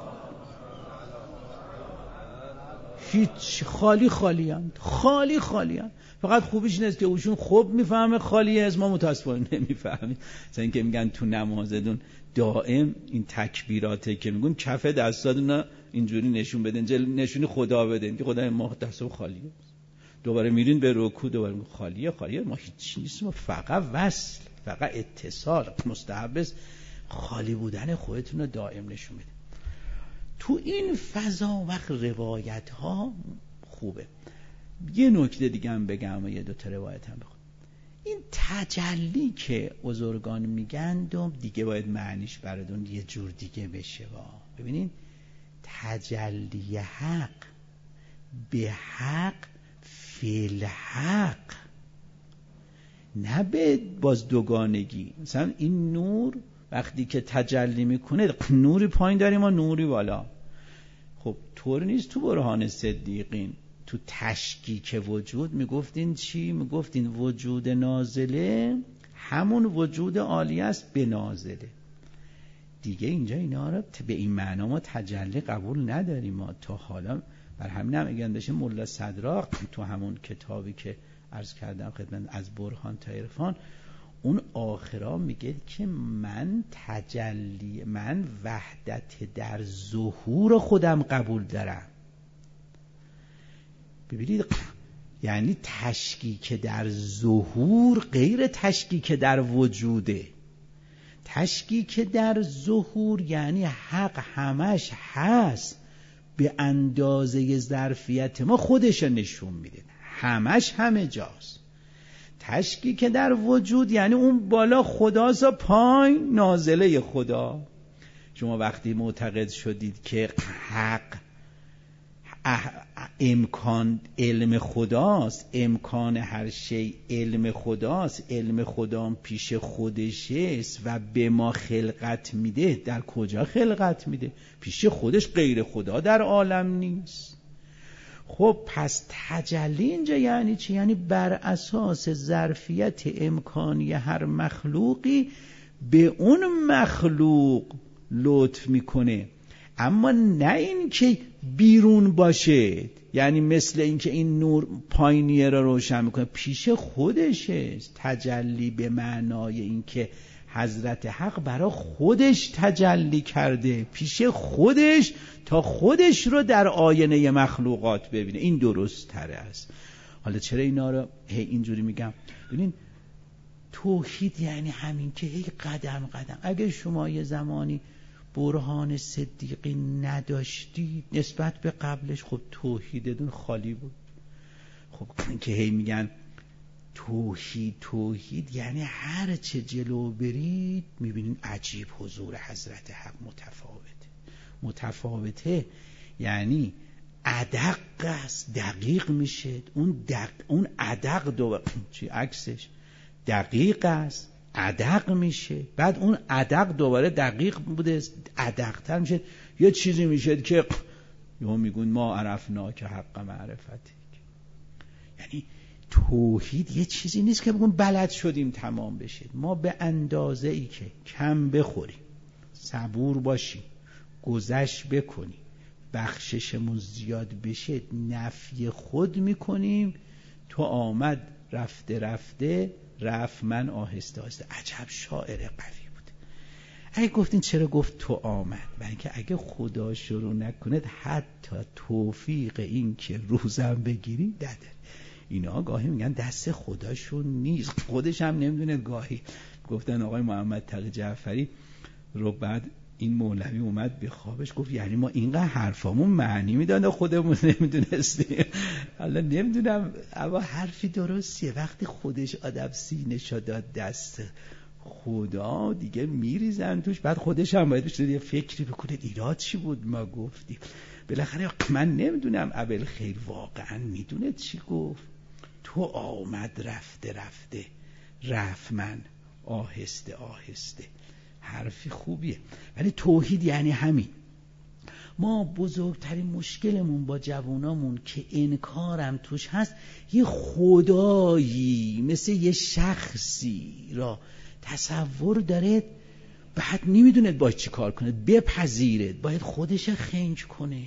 A: هیچ، خالی هستند. فقط خوبیش نیست که اوشون خوب میفهمه خالیه، از ما متاسفانه نمیفهمیم. مثلا اینکه میگن تو نمازتون دائم این تکبیراته که میگن کف دستاتون اینجوری نشون بدن، نشونی خدا بدن که خدای ما دستو خالیه. دوباره میرین به رکوع، دوباره خالیه. ما هیچ نیست، ما فقط وصل، فقط اتصال. مستحب است خالی بودن خودتون رو دائم نشون بده. تو این فضا وقت روایت ها خوبه. یه نکته دیگه هم بگم و یه دو تا روایت هم بخونم. این تجلی که بزرگان میگن دیگه باید معنیش براتون یه جور دیگه بشه. ببینین تجلی حق به حق فی الحق، نه به باز دوگانگی. مثلا این نور وقتی که تجلی میکنه نوری پایین داریم و نوری بالا. خب طور نیست. تو برهان صدیقین تو تشکیک وجود میگفتین چی؟ میگفتین وجود نازله همون وجود عالی است به نازله. دیگه اینجا اینا رو به این معنا ما تجلی قبول نداریم. ما تا حالا بر همین هم اگه اندشه ملا صدراق تو همون کتابی که عرض کردم خدمت از برهان تا عرفان، اون آخرا میگه که من تجلی، من وحدت در ظهور خودم قبول دارم. ببینید یعنی تشکیک در ظهور غیر تشکیک در وجوده. تشکیک در ظهور یعنی حق همش هست، به اندازه ظرفیت ما خودش نشون میده، همش همه جاست. تشکیک در وجود یعنی اون بالا خداست و پایین نازله خدا. شما وقتی معتقد شدید که حق امکان علم خداست، امکان هر شی علم خداست، علم خدا پیش خودشه و به ما خلقت میده، در کجا خلقت میده؟ پیش خودش، غیر خدا در عالم نیست. خب پس تجلی اینجا یعنی چی؟ یعنی بر اساس ظرفیت امکانی هر مخلوقی به اون مخلوق لطف میکنه، اما نه این که بیرون باشه. یعنی مثل این که این نور پایینیه را روشن میکنه، پیش خودشه. تجلی به معنای این که حضرت حق برای خودش تجلی کرده، پیش خودش، تا خودش رو در آینه مخلوقات ببینه. این درست تره است. حالا چرا اینا رو اینجوری میگم؟ ببینین توحید یعنی همین که هی قدم قدم. اگه شما یه زمانی برهان صدیقی نداشتید نسبت به قبلش، خب توحیدتون خالی بود. خب که هی میگن توحید یعنی هر چه جلو برید میبینین عجیب حضور حضرت حق متفاوته. یعنی ادق است، دقیق میشه. اون ادق چی عکسش دقیق است، ادق میشه. بعد اون ادق دوباره دقیق بوده، ادق‌تر میشه. یه چیزی میشه که یهو میگن ما عرفنا که حق معرفتی. یعنی توحید یه چیزی نیست که بگون بلد شدیم تمام بشه. ما به اندازه ای که کم بخوریم، صبور باشیم، گذشت بکنیم، بخششمون زیاد بشه، نفی خود میکنیم. تو آمد رفته رفته رفت من آهسته آهسته. عجب شاعر قوی بود. اگه گفتین چرا گفت تو آمد؟ برای اینکه اگه خدا شروع نکند حتی توفیق این که روزم بگیری نداره. اینا گاهی میگن دست خداشون نیست، خودش هم نمیدونه. گاهی گفتن آقای محمد تقی جعفری رو بعد این مولوی اومد به خوابش گفت یعنی ما اینقدر حرفامون معنی میداده خودمون نمیدونستیم. حالا نمیدونم، اما حرفی درستیه. وقتی خودش آدم سینه‌شو داد دست خدا دیگه میریزن توش. بعد خودش هم باید بشه یه فکری بکنه ایراد چی بود ما گفتیم. بالاخره من نمیدونم ابوالخیر واقعا میدونه چی گفت. تو آمد رفته رفته رفت من آهسته آهسته. حرفی خوبیه. ولی توحید یعنی همین. ما بزرگترین مشکلمون با جوانامون که انکارم توش هست، یه خدایی مثل یه شخصی را تصور داره، بعد نمیدونه باید چی کار کنه. بپذیرد، باید خودش خنج کنه.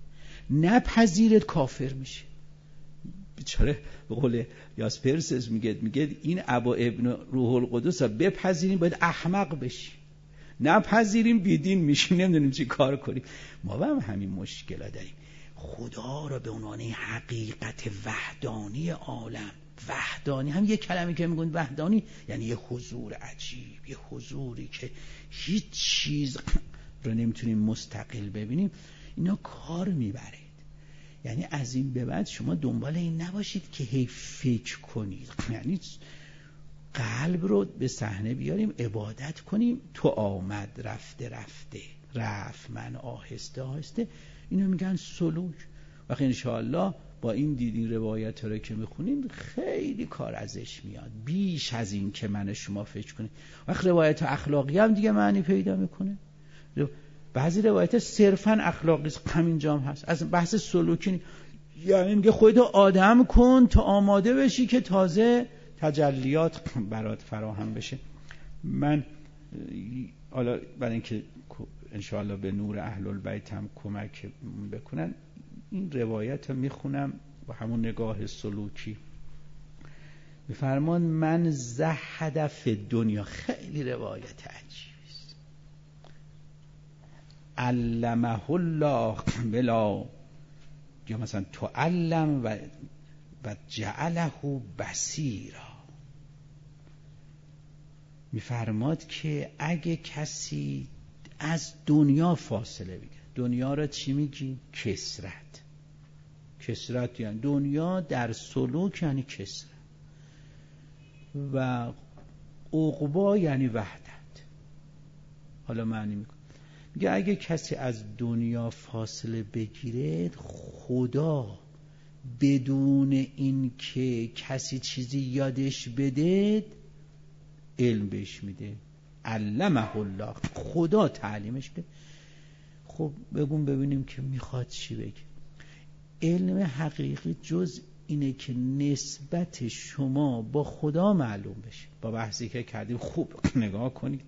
A: نپذیرد کافر میشه. بیچاره به قول یاسپرسس میگه این ابا ابن روح القدس را بپذیریم باید احمق بشی، نپذیریم بیدین میشیم، نمیدونیم چی کار کنیم. ما هم همین مشکل داریم. خدا را به عنوان حقیقت وحدانی عالم وحدانی هم یه کلمه که میگن وحدانی یعنی یه حضور عجیب، یه حضوری که هیچ چیز رو نمیتونیم مستقل ببینیم. اینا کار میبرید. یعنی از این به بعد شما دنبال این نباشید که هی فکر کنید، یعنی قلب رو به صحنه بیاریم، عبادت کنیم. تو آمد رفته رفته، رفت من آهسته آهسته. اینا میگن سلوک. وقتی انشاءالله با این دیدین روایت رو که میخونیم خیلی کار ازش میاد، بیش از این که من شما فکر کنید. وقتی روایت اخلاقی هم دیگه معنی پیدا میکنه. بعضی روایت صرفا اخلاقی است، همینجا هم هست، از بحث سلوکی. یعنی میگه خودتو آدم کن تا آماده بشی که تازه تجلیات برات فراهم بشه. من حالا برای اینکه انشاءالله به نور اهل البیت هم کمک بکنن این روایت رو میخونم با همون نگاه سلوکی. میفرمان من زهد فی دنیا، خیلی روایت عجیبی است. علمه الله بلا، یا مثلا تعلم و جعله بصیرا. میفرماد که اگه کسی از دنیا فاصله بگیره، دنیا را چی میگی؟ کثرت. کثرت یعنی دنیا در سلوک یعنی کثرت، و عقبا یعنی وحدت. حالا معنی میکنه، میگه اگه کسی از دنیا فاصله بگیره، خدا بدون این که کسی چیزی یادش بده علم بهش میده. علمه الله، خدا تعلیمش بده. خب بگون ببینیم که میخواد چی بگه. علم حقیقی جز اینه که نسبت شما با خدا معلوم بشه. با بحثی که کردیم خوب نگاه کنید.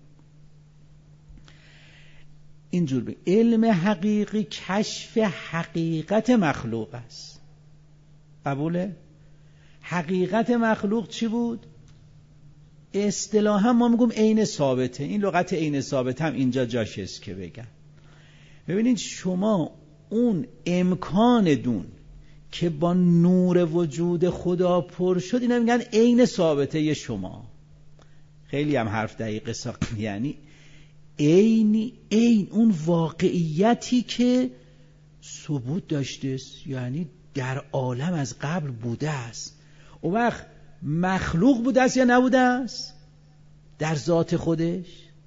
A: اینجور به علم حقیقی کشف حقیقت مخلوق است. قبوله؟ حقیقت مخلوق چی بود؟ اصطلاحا ما میگم عین ثابته. این لغت عین ثابت هم اینجا جاش است که بگم. ببینید شما اون امکان دون که با نور وجود خدا پر شد، اینا میگن عین ثابته شما. خیلی هم حرف دقیقه ساخت. یعنی عین اون واقعیتی که ثبوت داشته است، یعنی در عالم از قبل بوده است. اون وقت مخلوق بوده است یا نبوده است؟ در ذات خودش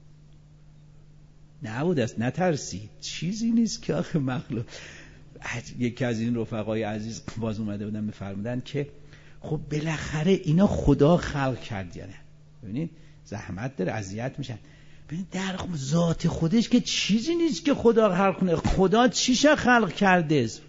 A: نبوده است. نترسید، چیزی نیست که آخه مخلوق. یکی از این رفقای عزیز باز اومده بودن میفرمودن که خب بالاخره اینا خدا خلق کرد یا نه؟ ببینید زحمت داره، اذیت میشن. ببینید در ذات خودش که چیزی نیست که خدا خلق کنه. خدا چیش خلق کرده است؟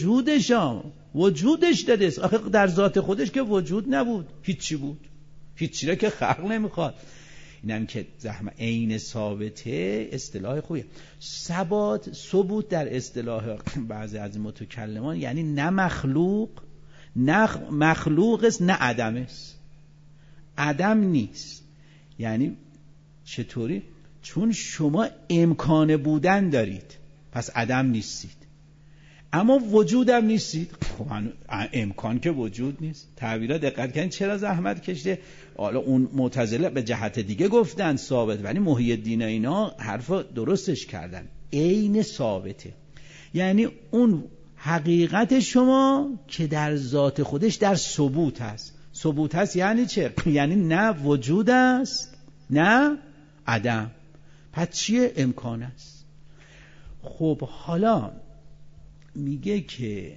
A: وجودش داده است. آخه در ذات خودش که وجود نبود، هیچی بود، هیچی را که خلق نمیخواد. اینم که زحمت. عین ثابته اصطلاح خوبیه. ثبوت در اصطلاح بعضی از متکلمان یعنی نه مخلوق، نه مخلوق است، نه عدم است. عدم نیست. یعنی چطوری؟ چون شما امکان بودن دارید، پس عدم نیستید، اما وجود هم نیستید. خب امکان که وجود نیست. تعبیرات دقت کنید چرا زحمت کشیده. حالا اون معتزله به جهت دیگه گفتن ثابت، ولی محی الدین اینا حرف درستش کردن. عین ثابته یعنی اون حقیقت شما که در ذات خودش در ثبوت هست. ثبوت هست یعنی چه؟ یعنی نه وجود است نه عدم. پس چیه؟ امکان است. خب حالا میگه که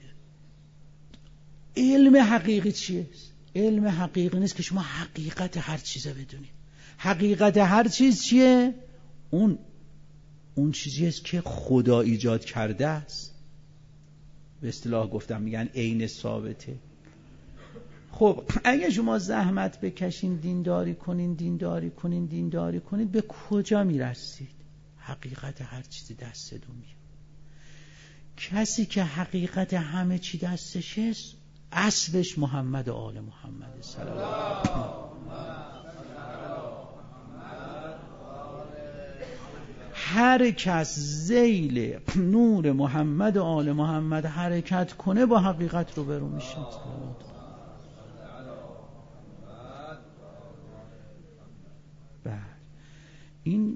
A: علم حقیقی چیه؟ علم حقیقی نیست که شما حقیقت هر چیزه بدونید. حقیقت هر چیز چیه؟ اون چیزی است که خدا ایجاد کرده است. به اصطلاح گفتم میگن عین ثابته. خب اگه شما زحمت بکشین دینداری کنین به کجا میرسید؟ حقیقت هر چیزی دستتون میاد. کسی که حقیقت همه چی دستش است اصلش محمد و آل محمد صلی الله علیه و هر کس ذیل نور محمد و آل محمد حرکت کنه با حقیقت رو برو میشه.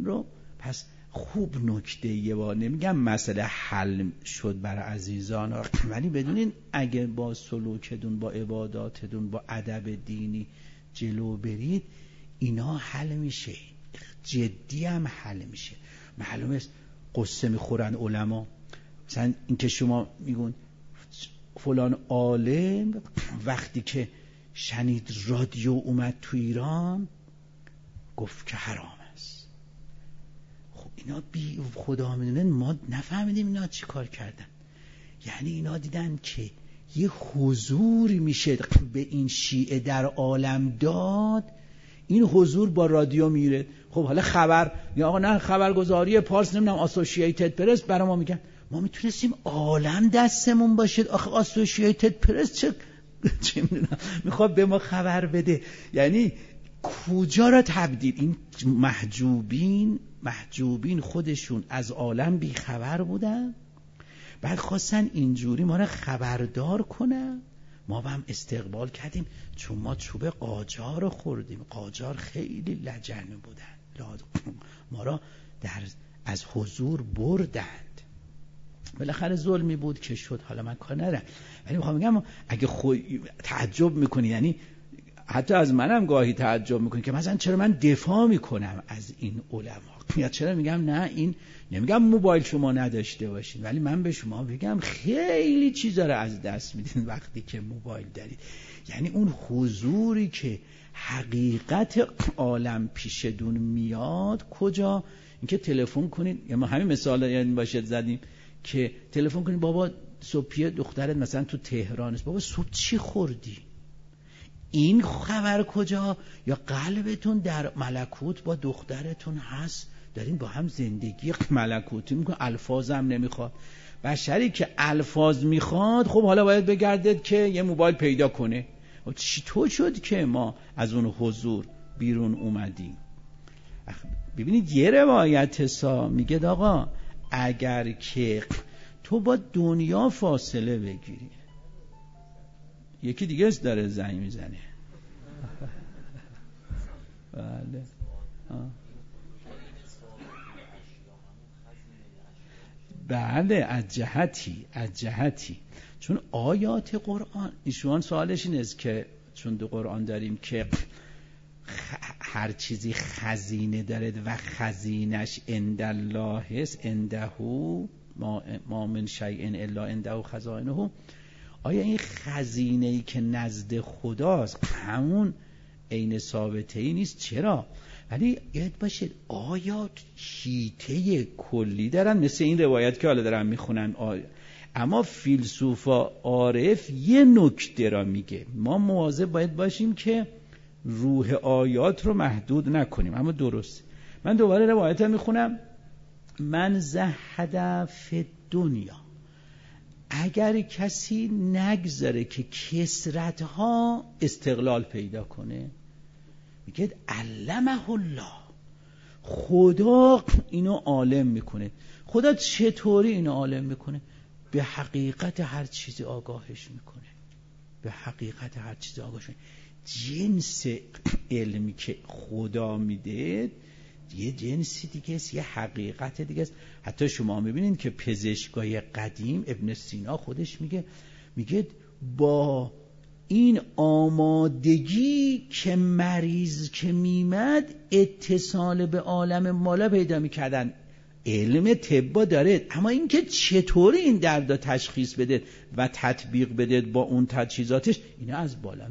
A: این رو پس خوب نکته یه با نمیگم مسئله حل شد برای عزیزان، ولی بدونین اگه با سلوکتون، با عباداتتون، با ادب دینی جلو برید اینا حل میشه، جدی هم حل میشه. معلومه قصه میخورن علما، مثلا این که شما میگون فلان عالم وقتی که شنید رادیو اومد تو ایران گفت که حرام است. خب اینا بی خدا میدونن، ما نفهمیدیم اینا چی کار کردن. یعنی اینا دیدن که یه حضوری میشه به این شیعه در عالم داد، این حضور با رادیو میره. خب حالا خبر یا آقا نه خبرگزاری پارس نمیدونم اسوسییتد پرس برای ما میگن، ما میتونستیم عالم دستمون باشید. آخه اسوسییتد پرس چه میدونم میخواد به ما خبر بده. یعنی کجا را تبدیل این محجوبین خودشون از عالم بی خبر بودن، بعد خواستن اینجوری ما را خبردار کنن. ما هم استقبال کردیم چون ما چوب قاجار رو خوردیم. قاجار خیلی لجن بودن، ما را از حضور بردند. بالاخره ظلمی بود که شد، حالا من کار ندارم، ولی میخوام بگم اگه تعجب میکنی، یعنی حتی از منم گاهی تعجب میکنی که مثلا چرا من دفاع میکنم از این علما، یا چرا میگم نه این نمیگم موبایل شما نداشته باشین، ولی من به شما بگم خیلی چیزا رو از دست میدین وقتی که موبایل دارید. یعنی اون حضوری که حقیقت عالم پیشتون میاد کجا؟ اینکه تلفن کنید، یا ما همین مثال یعنی باشد زدیم که تلفن کنید بابا صبحیه دخترت مثلا تو تهران است، بابا صبح چی خوردی؟ این خبر کجا؟ یا قلبتون در ملکوت با دخترتون هست، دارین با هم زندگی ملکوتی میکنن، الفاظ هم نمیخواد. بشری که الفاظ میخواد خب حالا باید بگردید که یه موبایل پیدا کنه. چطور شد که ما از اون حضور بیرون اومدیم؟ ببینید یه روایت میگه آقا اگر که تو با دنیا فاصله بگیری، یکی دیگه است داره زنگ میزنه. بله بله از جهتی چون آیات قرآن، ایشون سوالش این است که چون دو قرآن داریم که هر چیزی خزینه داره و خزینش عند الله است، عنده ما من شیء الا عنده خزائنه. آیا این خزینه‌ای که نزد خداست همون عین ثابته‌ای نیست؟ چرا؟ ولی یاد باشید آیات هیته کلی دارن، مثل این روایت که حالا دارن میخونن، اما فیلسوفا عارف یه نکته را میگه، ما مواظب باید باشیم که روح آیات رو محدود نکنیم. اما درست من دوباره روایت میخونم، من زهد فی دنیا، اگر کسی نگذاره که کثرتها استقلال پیدا کنه، میگه علمه الله، خدا اینو عالم میکنه. خدا چطوری اینو عالم میکنه؟ به حقیقت هر چیزی آگاهش میکنه، به حقیقت هر چیزی آگاهش میکنه. جنس علمی که خدا میده یه جنسی دیگه است، یه حقیقت دیگه است. حتی شما میبینید که پزشکای قدیم ابن سینا خودش میگه با این آمادگی که مریض که میمد اتصال به عالم مالا پیدا میکردن. علم طب داره، اما اینکه چطوری این درد تشخیص بده و تطبیق بده با اون تجهیزاتش، اینا از بالا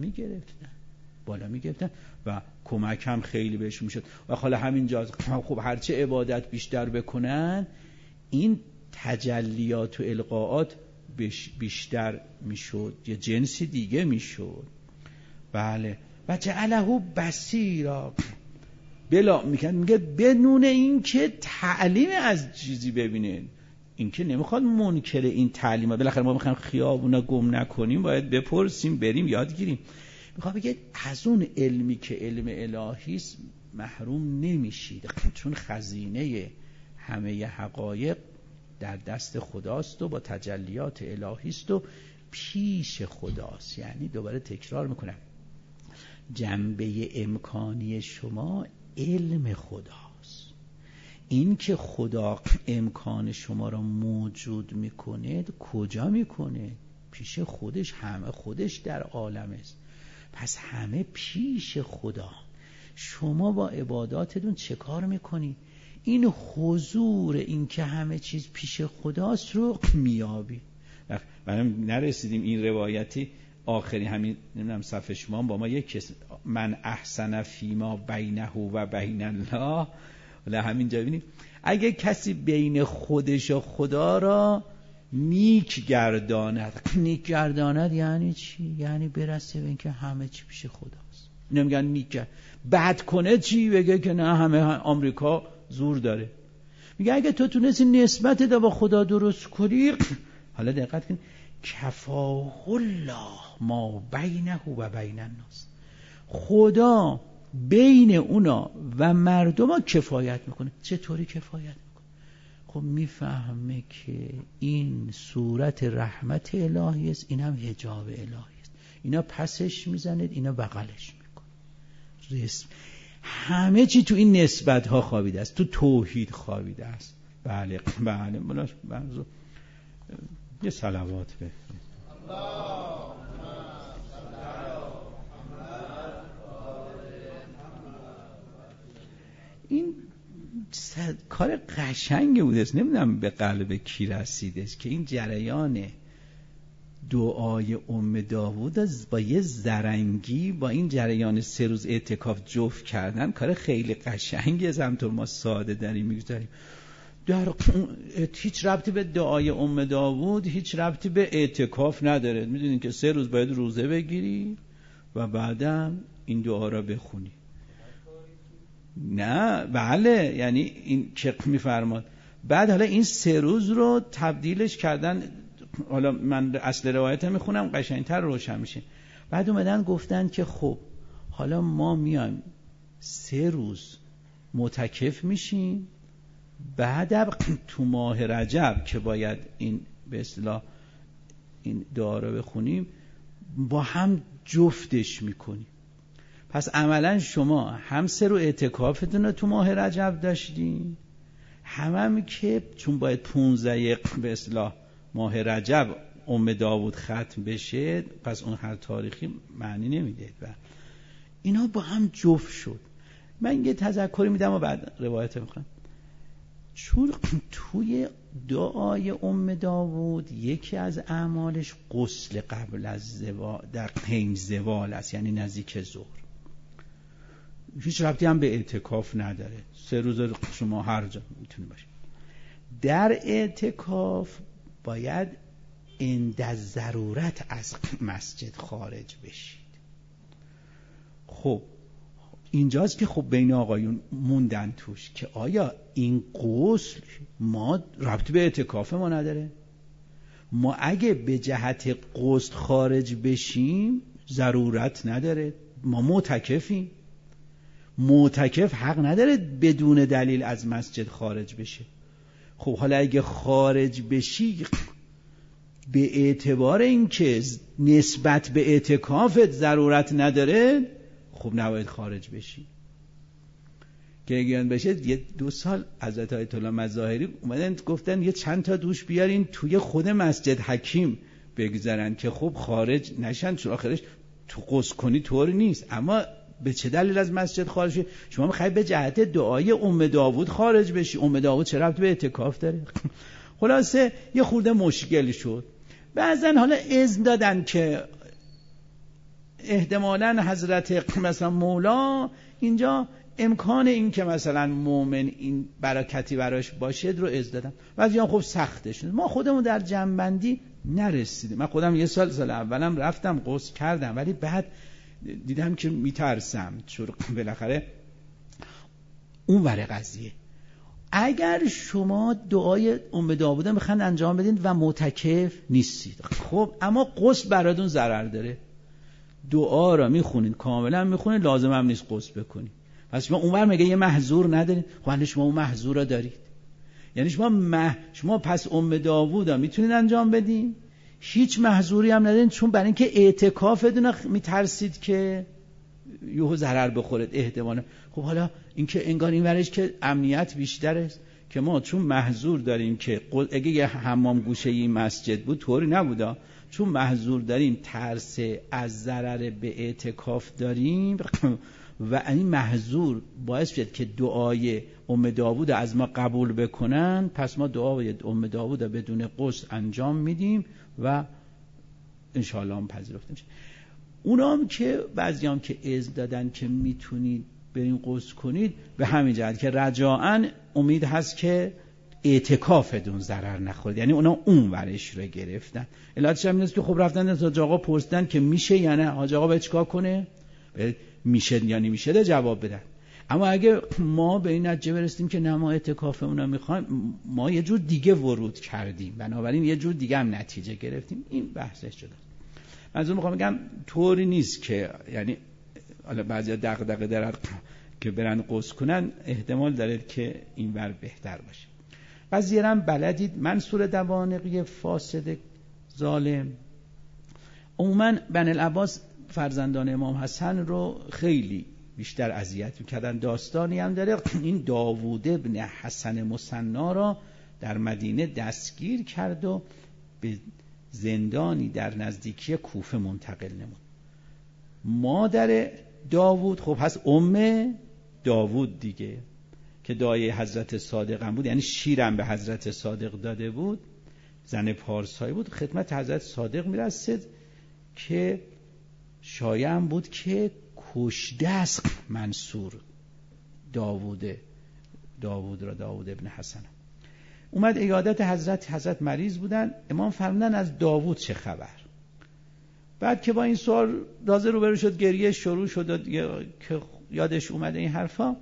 A: میگرفتن و کمک هم خیلی بهشون میشد. و حالا همینجا خب هرچه عبادت بیشتر بکنن این تجلیات و القاءات بیشتر میشد، یه جنسی دیگه میشد. بله و جعله بصیرا، بلا میگه بدون این که تعلیم از چیزی ببینه، این که نمیخواد منکر این تعلیمات، بالاخره ما میخوایم خیابونا گم نکنیم، باید بپرسیم بریم یاد گیریم. میخواد بگه از اون علمی که علم الهی است محروم نمیشید، چون خزینه همه حقایق در دست خداست و با تجلیات الهی است و پیش خداست. یعنی دوباره تکرار میکنم، جنبه امکانی شما علم خداست، این که خدا امکان شما را موجود میکنه کجا میکنه؟ پیش خودش. همه خودش در عالم است، پس همه پیش خدا. شما با عباداتتون چه کار میکنی؟ این حضور، این که همه چیز پیش خداست رو میابی. منم نرسیدیم این روایتی آخری همین نمیدونم صفحه شما با ما یک کس من احسن فیما بینه و بین الله. ولی همینجا ببینید اگه کسی بین خودش و خدا را نیک گرداند یعنی چی؟ یعنی برسه به این که همه چی پیش خداست. اینو میگن نیک. بد کنه چی؟ بگه که نه همه آمریکا زور داره. میگه اگه تو تونستی نسبت دا با خدا درست کنی، حالا دقت کن، کفاه الله ما بینه و بین الناس، خدا بین اونا و مردم ها کفایت میکنه. چطوری کفایت میکنه؟ خب میفهمه که این صورت رحمت الهی است، این هم حجاب الهی است، اینا پسش میزنید، اینا بغلش میکنه. همه چی تو این نسبت ها خوابیده است، تو توحید خوابیده است. بله بلاش یه صلوات به این کار قشنگی بوده است. نمیدونم به قلب کی رسیدش که این جریان دعای ام داوود با یه زرنگی با این جریان 3 روز اعتکاف جفت کردن کار خیلی قشنگی است. همطور ما ساده داریم میگذاریم، در هیچ ربطی به دعای ام داوود، هیچ ربطی به اعتکاف نداره. میدونین که 3 روز باید روزه بگیری و بعدم این دعا را بخونی. نه بله، یعنی این که میفرماد بعد حالا این 3 روز رو تبدیلش کردن. حالا من اصل روایت هم میخونم قشنگتر روشن میشه. بعد اومدن گفتن که خب حالا ما میایم 3 روز معتکف میشیم، بعد تو ماه رجب که باید این به اصطلاح این دعا رو بخونیم با هم جفتش میکنیم. پس عملا شما هم 3 رو اعتکافتون رو تو ماه رجب داشتین، هم که چون باید 15 به اصطلاح ماه رجب ام داوود ختم بشه، پس اون هر تاریخی معنی نمیده و اینا با هم جفت شد. من یه تذکری میدم و بعد روایت میخوام. چون توی دعای ام داوود یکی از اعمالش غسل قبل از زوال در حین زوال است، یعنی نزدیک ظهر. هیچ ربطی هم به اعتکاف نداره. 3 روز شما هر جا میتونی باشید. در اعتکاف باید عند ضرورت از مسجد خارج بشید. خب اینجاست که خب بین آقایون موندن توش که آیا این غسل ما ربط به اعتکاف ما نداره؟ ما اگه به جهت غسل خارج بشیم ضرورت نداره، ما معتکفیم. معتکف حق نداره بدون دلیل از مسجد خارج بشه. خب حالا اگه خارج بشی به اعتبار اینکه نسبت به اعتکافت ضرورت نداره، خب نباید خارج بشی. که اگه بشه 2 سال حضرت آیت الله مظاهری اومدن گفتن یه چند تا دوش بیارین توی خود مسجد حکیم بگذارن که خب خارج نشن، چون آخرش تو غسل کنی طور نیست. اما به چه دلیل از مسجد خارج شی؟ شما میخوای به جهت دعای ام داوود خارج بشی. ام داوود چه ربطی به اعتکاف داره؟ خلاصه یه خورده مشکل شد. بعضن حالا اذن دادن که احتمالاً حضرت مثلا مولا اینجا امکان این که مثلا مومن این برکتی براش باشه رو اذن دادن. بعضی‌ها خب سخته شد. ما خودمون در جنبندی نرسیدیم. من خودم یه سال اولم رفتم غسل کردم، ولی بعد دیدم که میترسم، چون بالاخره اون ور قضیه. اگر شما دعای ام داوود میخواین انجام بدین و معتکف نیستید، خب اما غسل براتون ضرر داره. دعا را میخونید، کاملا میخونید، لازم هم نیست غسل بکنید. پس شما اونور میگه یه محظور ندارید، خب شما اون محظور را دارید. یعنی شما پس ام داوود را میتونید انجام بدین، هیچ محظوری هم ندارید، چون برای اینکه اعتکافتون میترسید که یهو ضرر بخورد احتمالا. خب حالا اینکه انگار این ورش که امنیت بیشتر است که ما چون محظور داریم که اگه یه حمام گوشه این مسجد بود طوری نبودا، چون محظور داریم ترس از ضرر به اعتکاف داریم و این محظور باعث شد که دعای ام داوود از ما قبول بکنن، پس ما دعای ام داوود بدون غسل انجام میدیم و انشاءالله هم پذیرفته میشه. اونام که بعضیام که اذن دادن که میتونید برین غسل کنید به همین جهت که رجاءً امید هست که اعتکافتون ضرر نخورد، یعنی اونا اون ورش رو گرفتن. علتش هم اینه که خب رفتن از حاج آقا پرسیدن که میشه یا نه، حاج آقا باید چیکار کنه؟ میشه یا نمیشه ده جواب بدن. اما اگه ما به این نتیجه برسیم که نه ما اعتکافمون رو میخوایم، ما یه جور دیگه ورود کردیم، بنابراین یه جور دیگه هم نتیجه گرفتیم. این بحثش شده. منظور میخوام بگم طوری نیست که یعنی حالا بعضیا دغدغه دارن که برن غسل کنن، احتمال داره که این ور بهتر باشه. بعضیا هم بلدید منصور دوانقی فاسد ظالم عموما بنی العباس فرزندان امام حسن رو خیلی بیشتر اذیت میکردن. داستانی هم داره، این داوود ابن حسن مثنا را در مدینه دستگیر کرد و به زندانی در نزدیکی کوفه منتقل نمود. مادر داوود خب هست ام داوود دیگه که دایه حضرت صادق هم بود، یعنی شیرم به حضرت صادق داده بود، زن پارسایی بود. خدمت حضرت صادق میرسید که شایع هم بود که کشته است منصور داوود را، داوود ابن حسن. اومد عیادت حضرت مریض بودن. امام فرمودن از داوود چه خبر؟ بعد که با این سوال رازه روبرو شد، گریه شروع شد که یادش اومده این حرفا.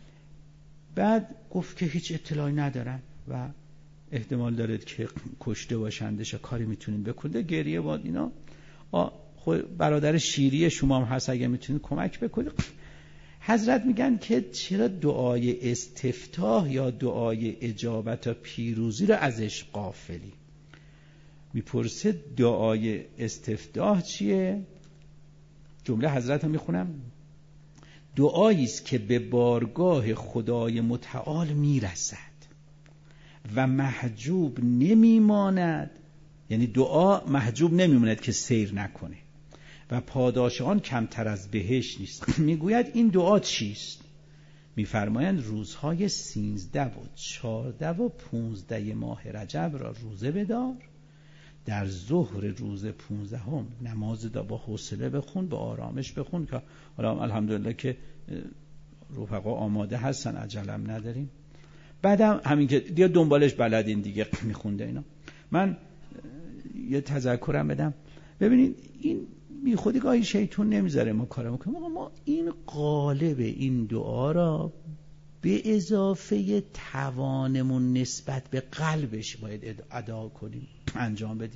A: بعد گفت که هیچ اطلاعی ندارم و احتمال دارد که کشته باشندش، کاری میتونین بکنید. گریه باد اینا. خود برادر شیری شما هم هست، اگه میتونید کمک بکنید. حضرت میگن که چرا دعای استفتاح یا دعای اجابت و پیروزی رو ازش غافلی؟ میپرسه دعای استفتاح چیه؟ جمله حضرت رو میخونم: دعایی است که به بارگاه خدای متعال میرسد و محجوب نمیماند، یعنی دعا محجوب نمیماند که سیر نکنه و پاداش آن کمتر از بهشت نیست. میگوید این دعا چیست؟ میفرمایند روزهای 13 و 14 و 15 ماه رجب را روزه بدار، در ظهر روز 15 نماز با حوصله بخون، به آرامش بخون، که حالا الحمدلله که رفقا آماده هستن، عجلم نداریم. بعدم همین که دیگه دنبالش بلدین دیگه میخونده اینا. من یه تذکرم بدم، ببینید این بی خودی گاهی شیطون نمیذاره ما کارمون کنیم. ما این قالب این دعا را به اضافه توانمون نسبت به قلبش باید ادا کنیم، انجام بدیم.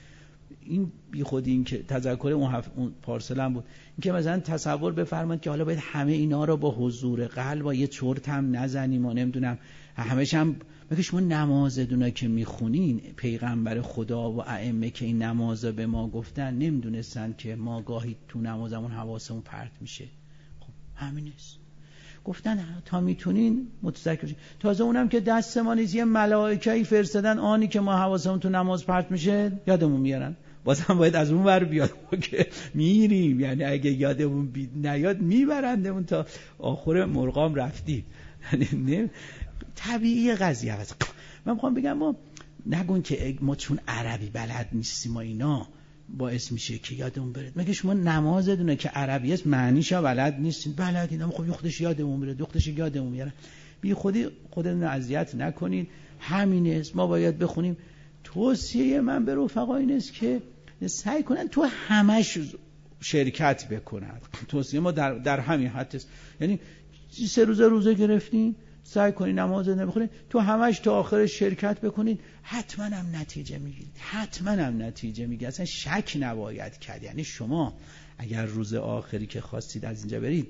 A: این بی خودی، این که تذکر اون پارسل هم بود، این که مثلا تصور بفرمایید که حالا باید همه اینا را با حضور قلب و یه چرت هم نزنیم و نمیدونم همش هم بگه شما نمازتون که میخونین، پیغمبر خدا و ائمه که این نمازا به ما گفتن نمیدونستن که ما گاهی تو نمازمون حواسمون پرت میشه. خب همین است، گفتن تا میتونین متذکر شید. تازه اونم که دست ما نیست، یه ملائکه‌ای فرستادن آنی که ما حواسمون تو نماز پرت میشه یادمون میارن. بازم باید از اون ور بیاد که میریم، یعنی اگه یادمون نیاد میبرندمون تا آخر مرغام رفتیم. یعنی طبیعی قضیه است. من میخوام بگم ما نگون که ما چون عربی بلد نیستیم و اینا باعث میشه که یادمون بره. مگه شما نمازتونه که عربی است معنیشو بلد نیستین؟ بلدین، اما خب خودش یادمون میره، خودش یادمون میاره. بی خودی خودتون اذیت نکنید. همین است، ما باید بخونیم. توصیه من به رفقا این است که سعی کنن تو همش شرکت بکنن. توصیه ما در همین حد است. یعنی 3 روزه گرفتین، سعی کنین نماز نمیخونین، تو همش تا آخر شرکت بکنین، حتما هم نتیجه میگیرید. اصلا شک نباید کرد. یعنی شما اگر روز آخری که خواستید از اینجا برید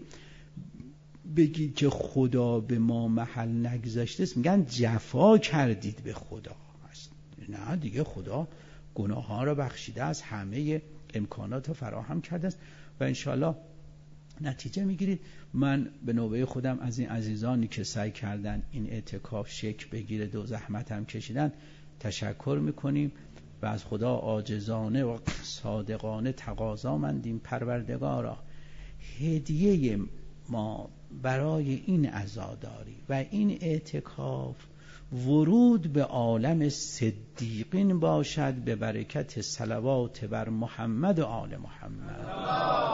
A: بگید که خدا به ما محل نگذاشته است، میگن جفا کردید به خدا. نه دیگه، خدا گناه ها را بخشیده است، همه امکانات را فراهم کرده است و انشاءالله نتیجه میگیرید. من به نوبه خودم از این عزیزانی که سعی کردن این اعتکاف شکل بگیره و زحمت هم کشیدن تشکر میکنیم و از خدا عاجزانه و صادقانه تقاضا مندیم پروردگارا هدیه ما برای این عزاداری و این اعتکاف ورود به عالم صدیقین باشد به برکت صلوات بر محمد و آل محمد.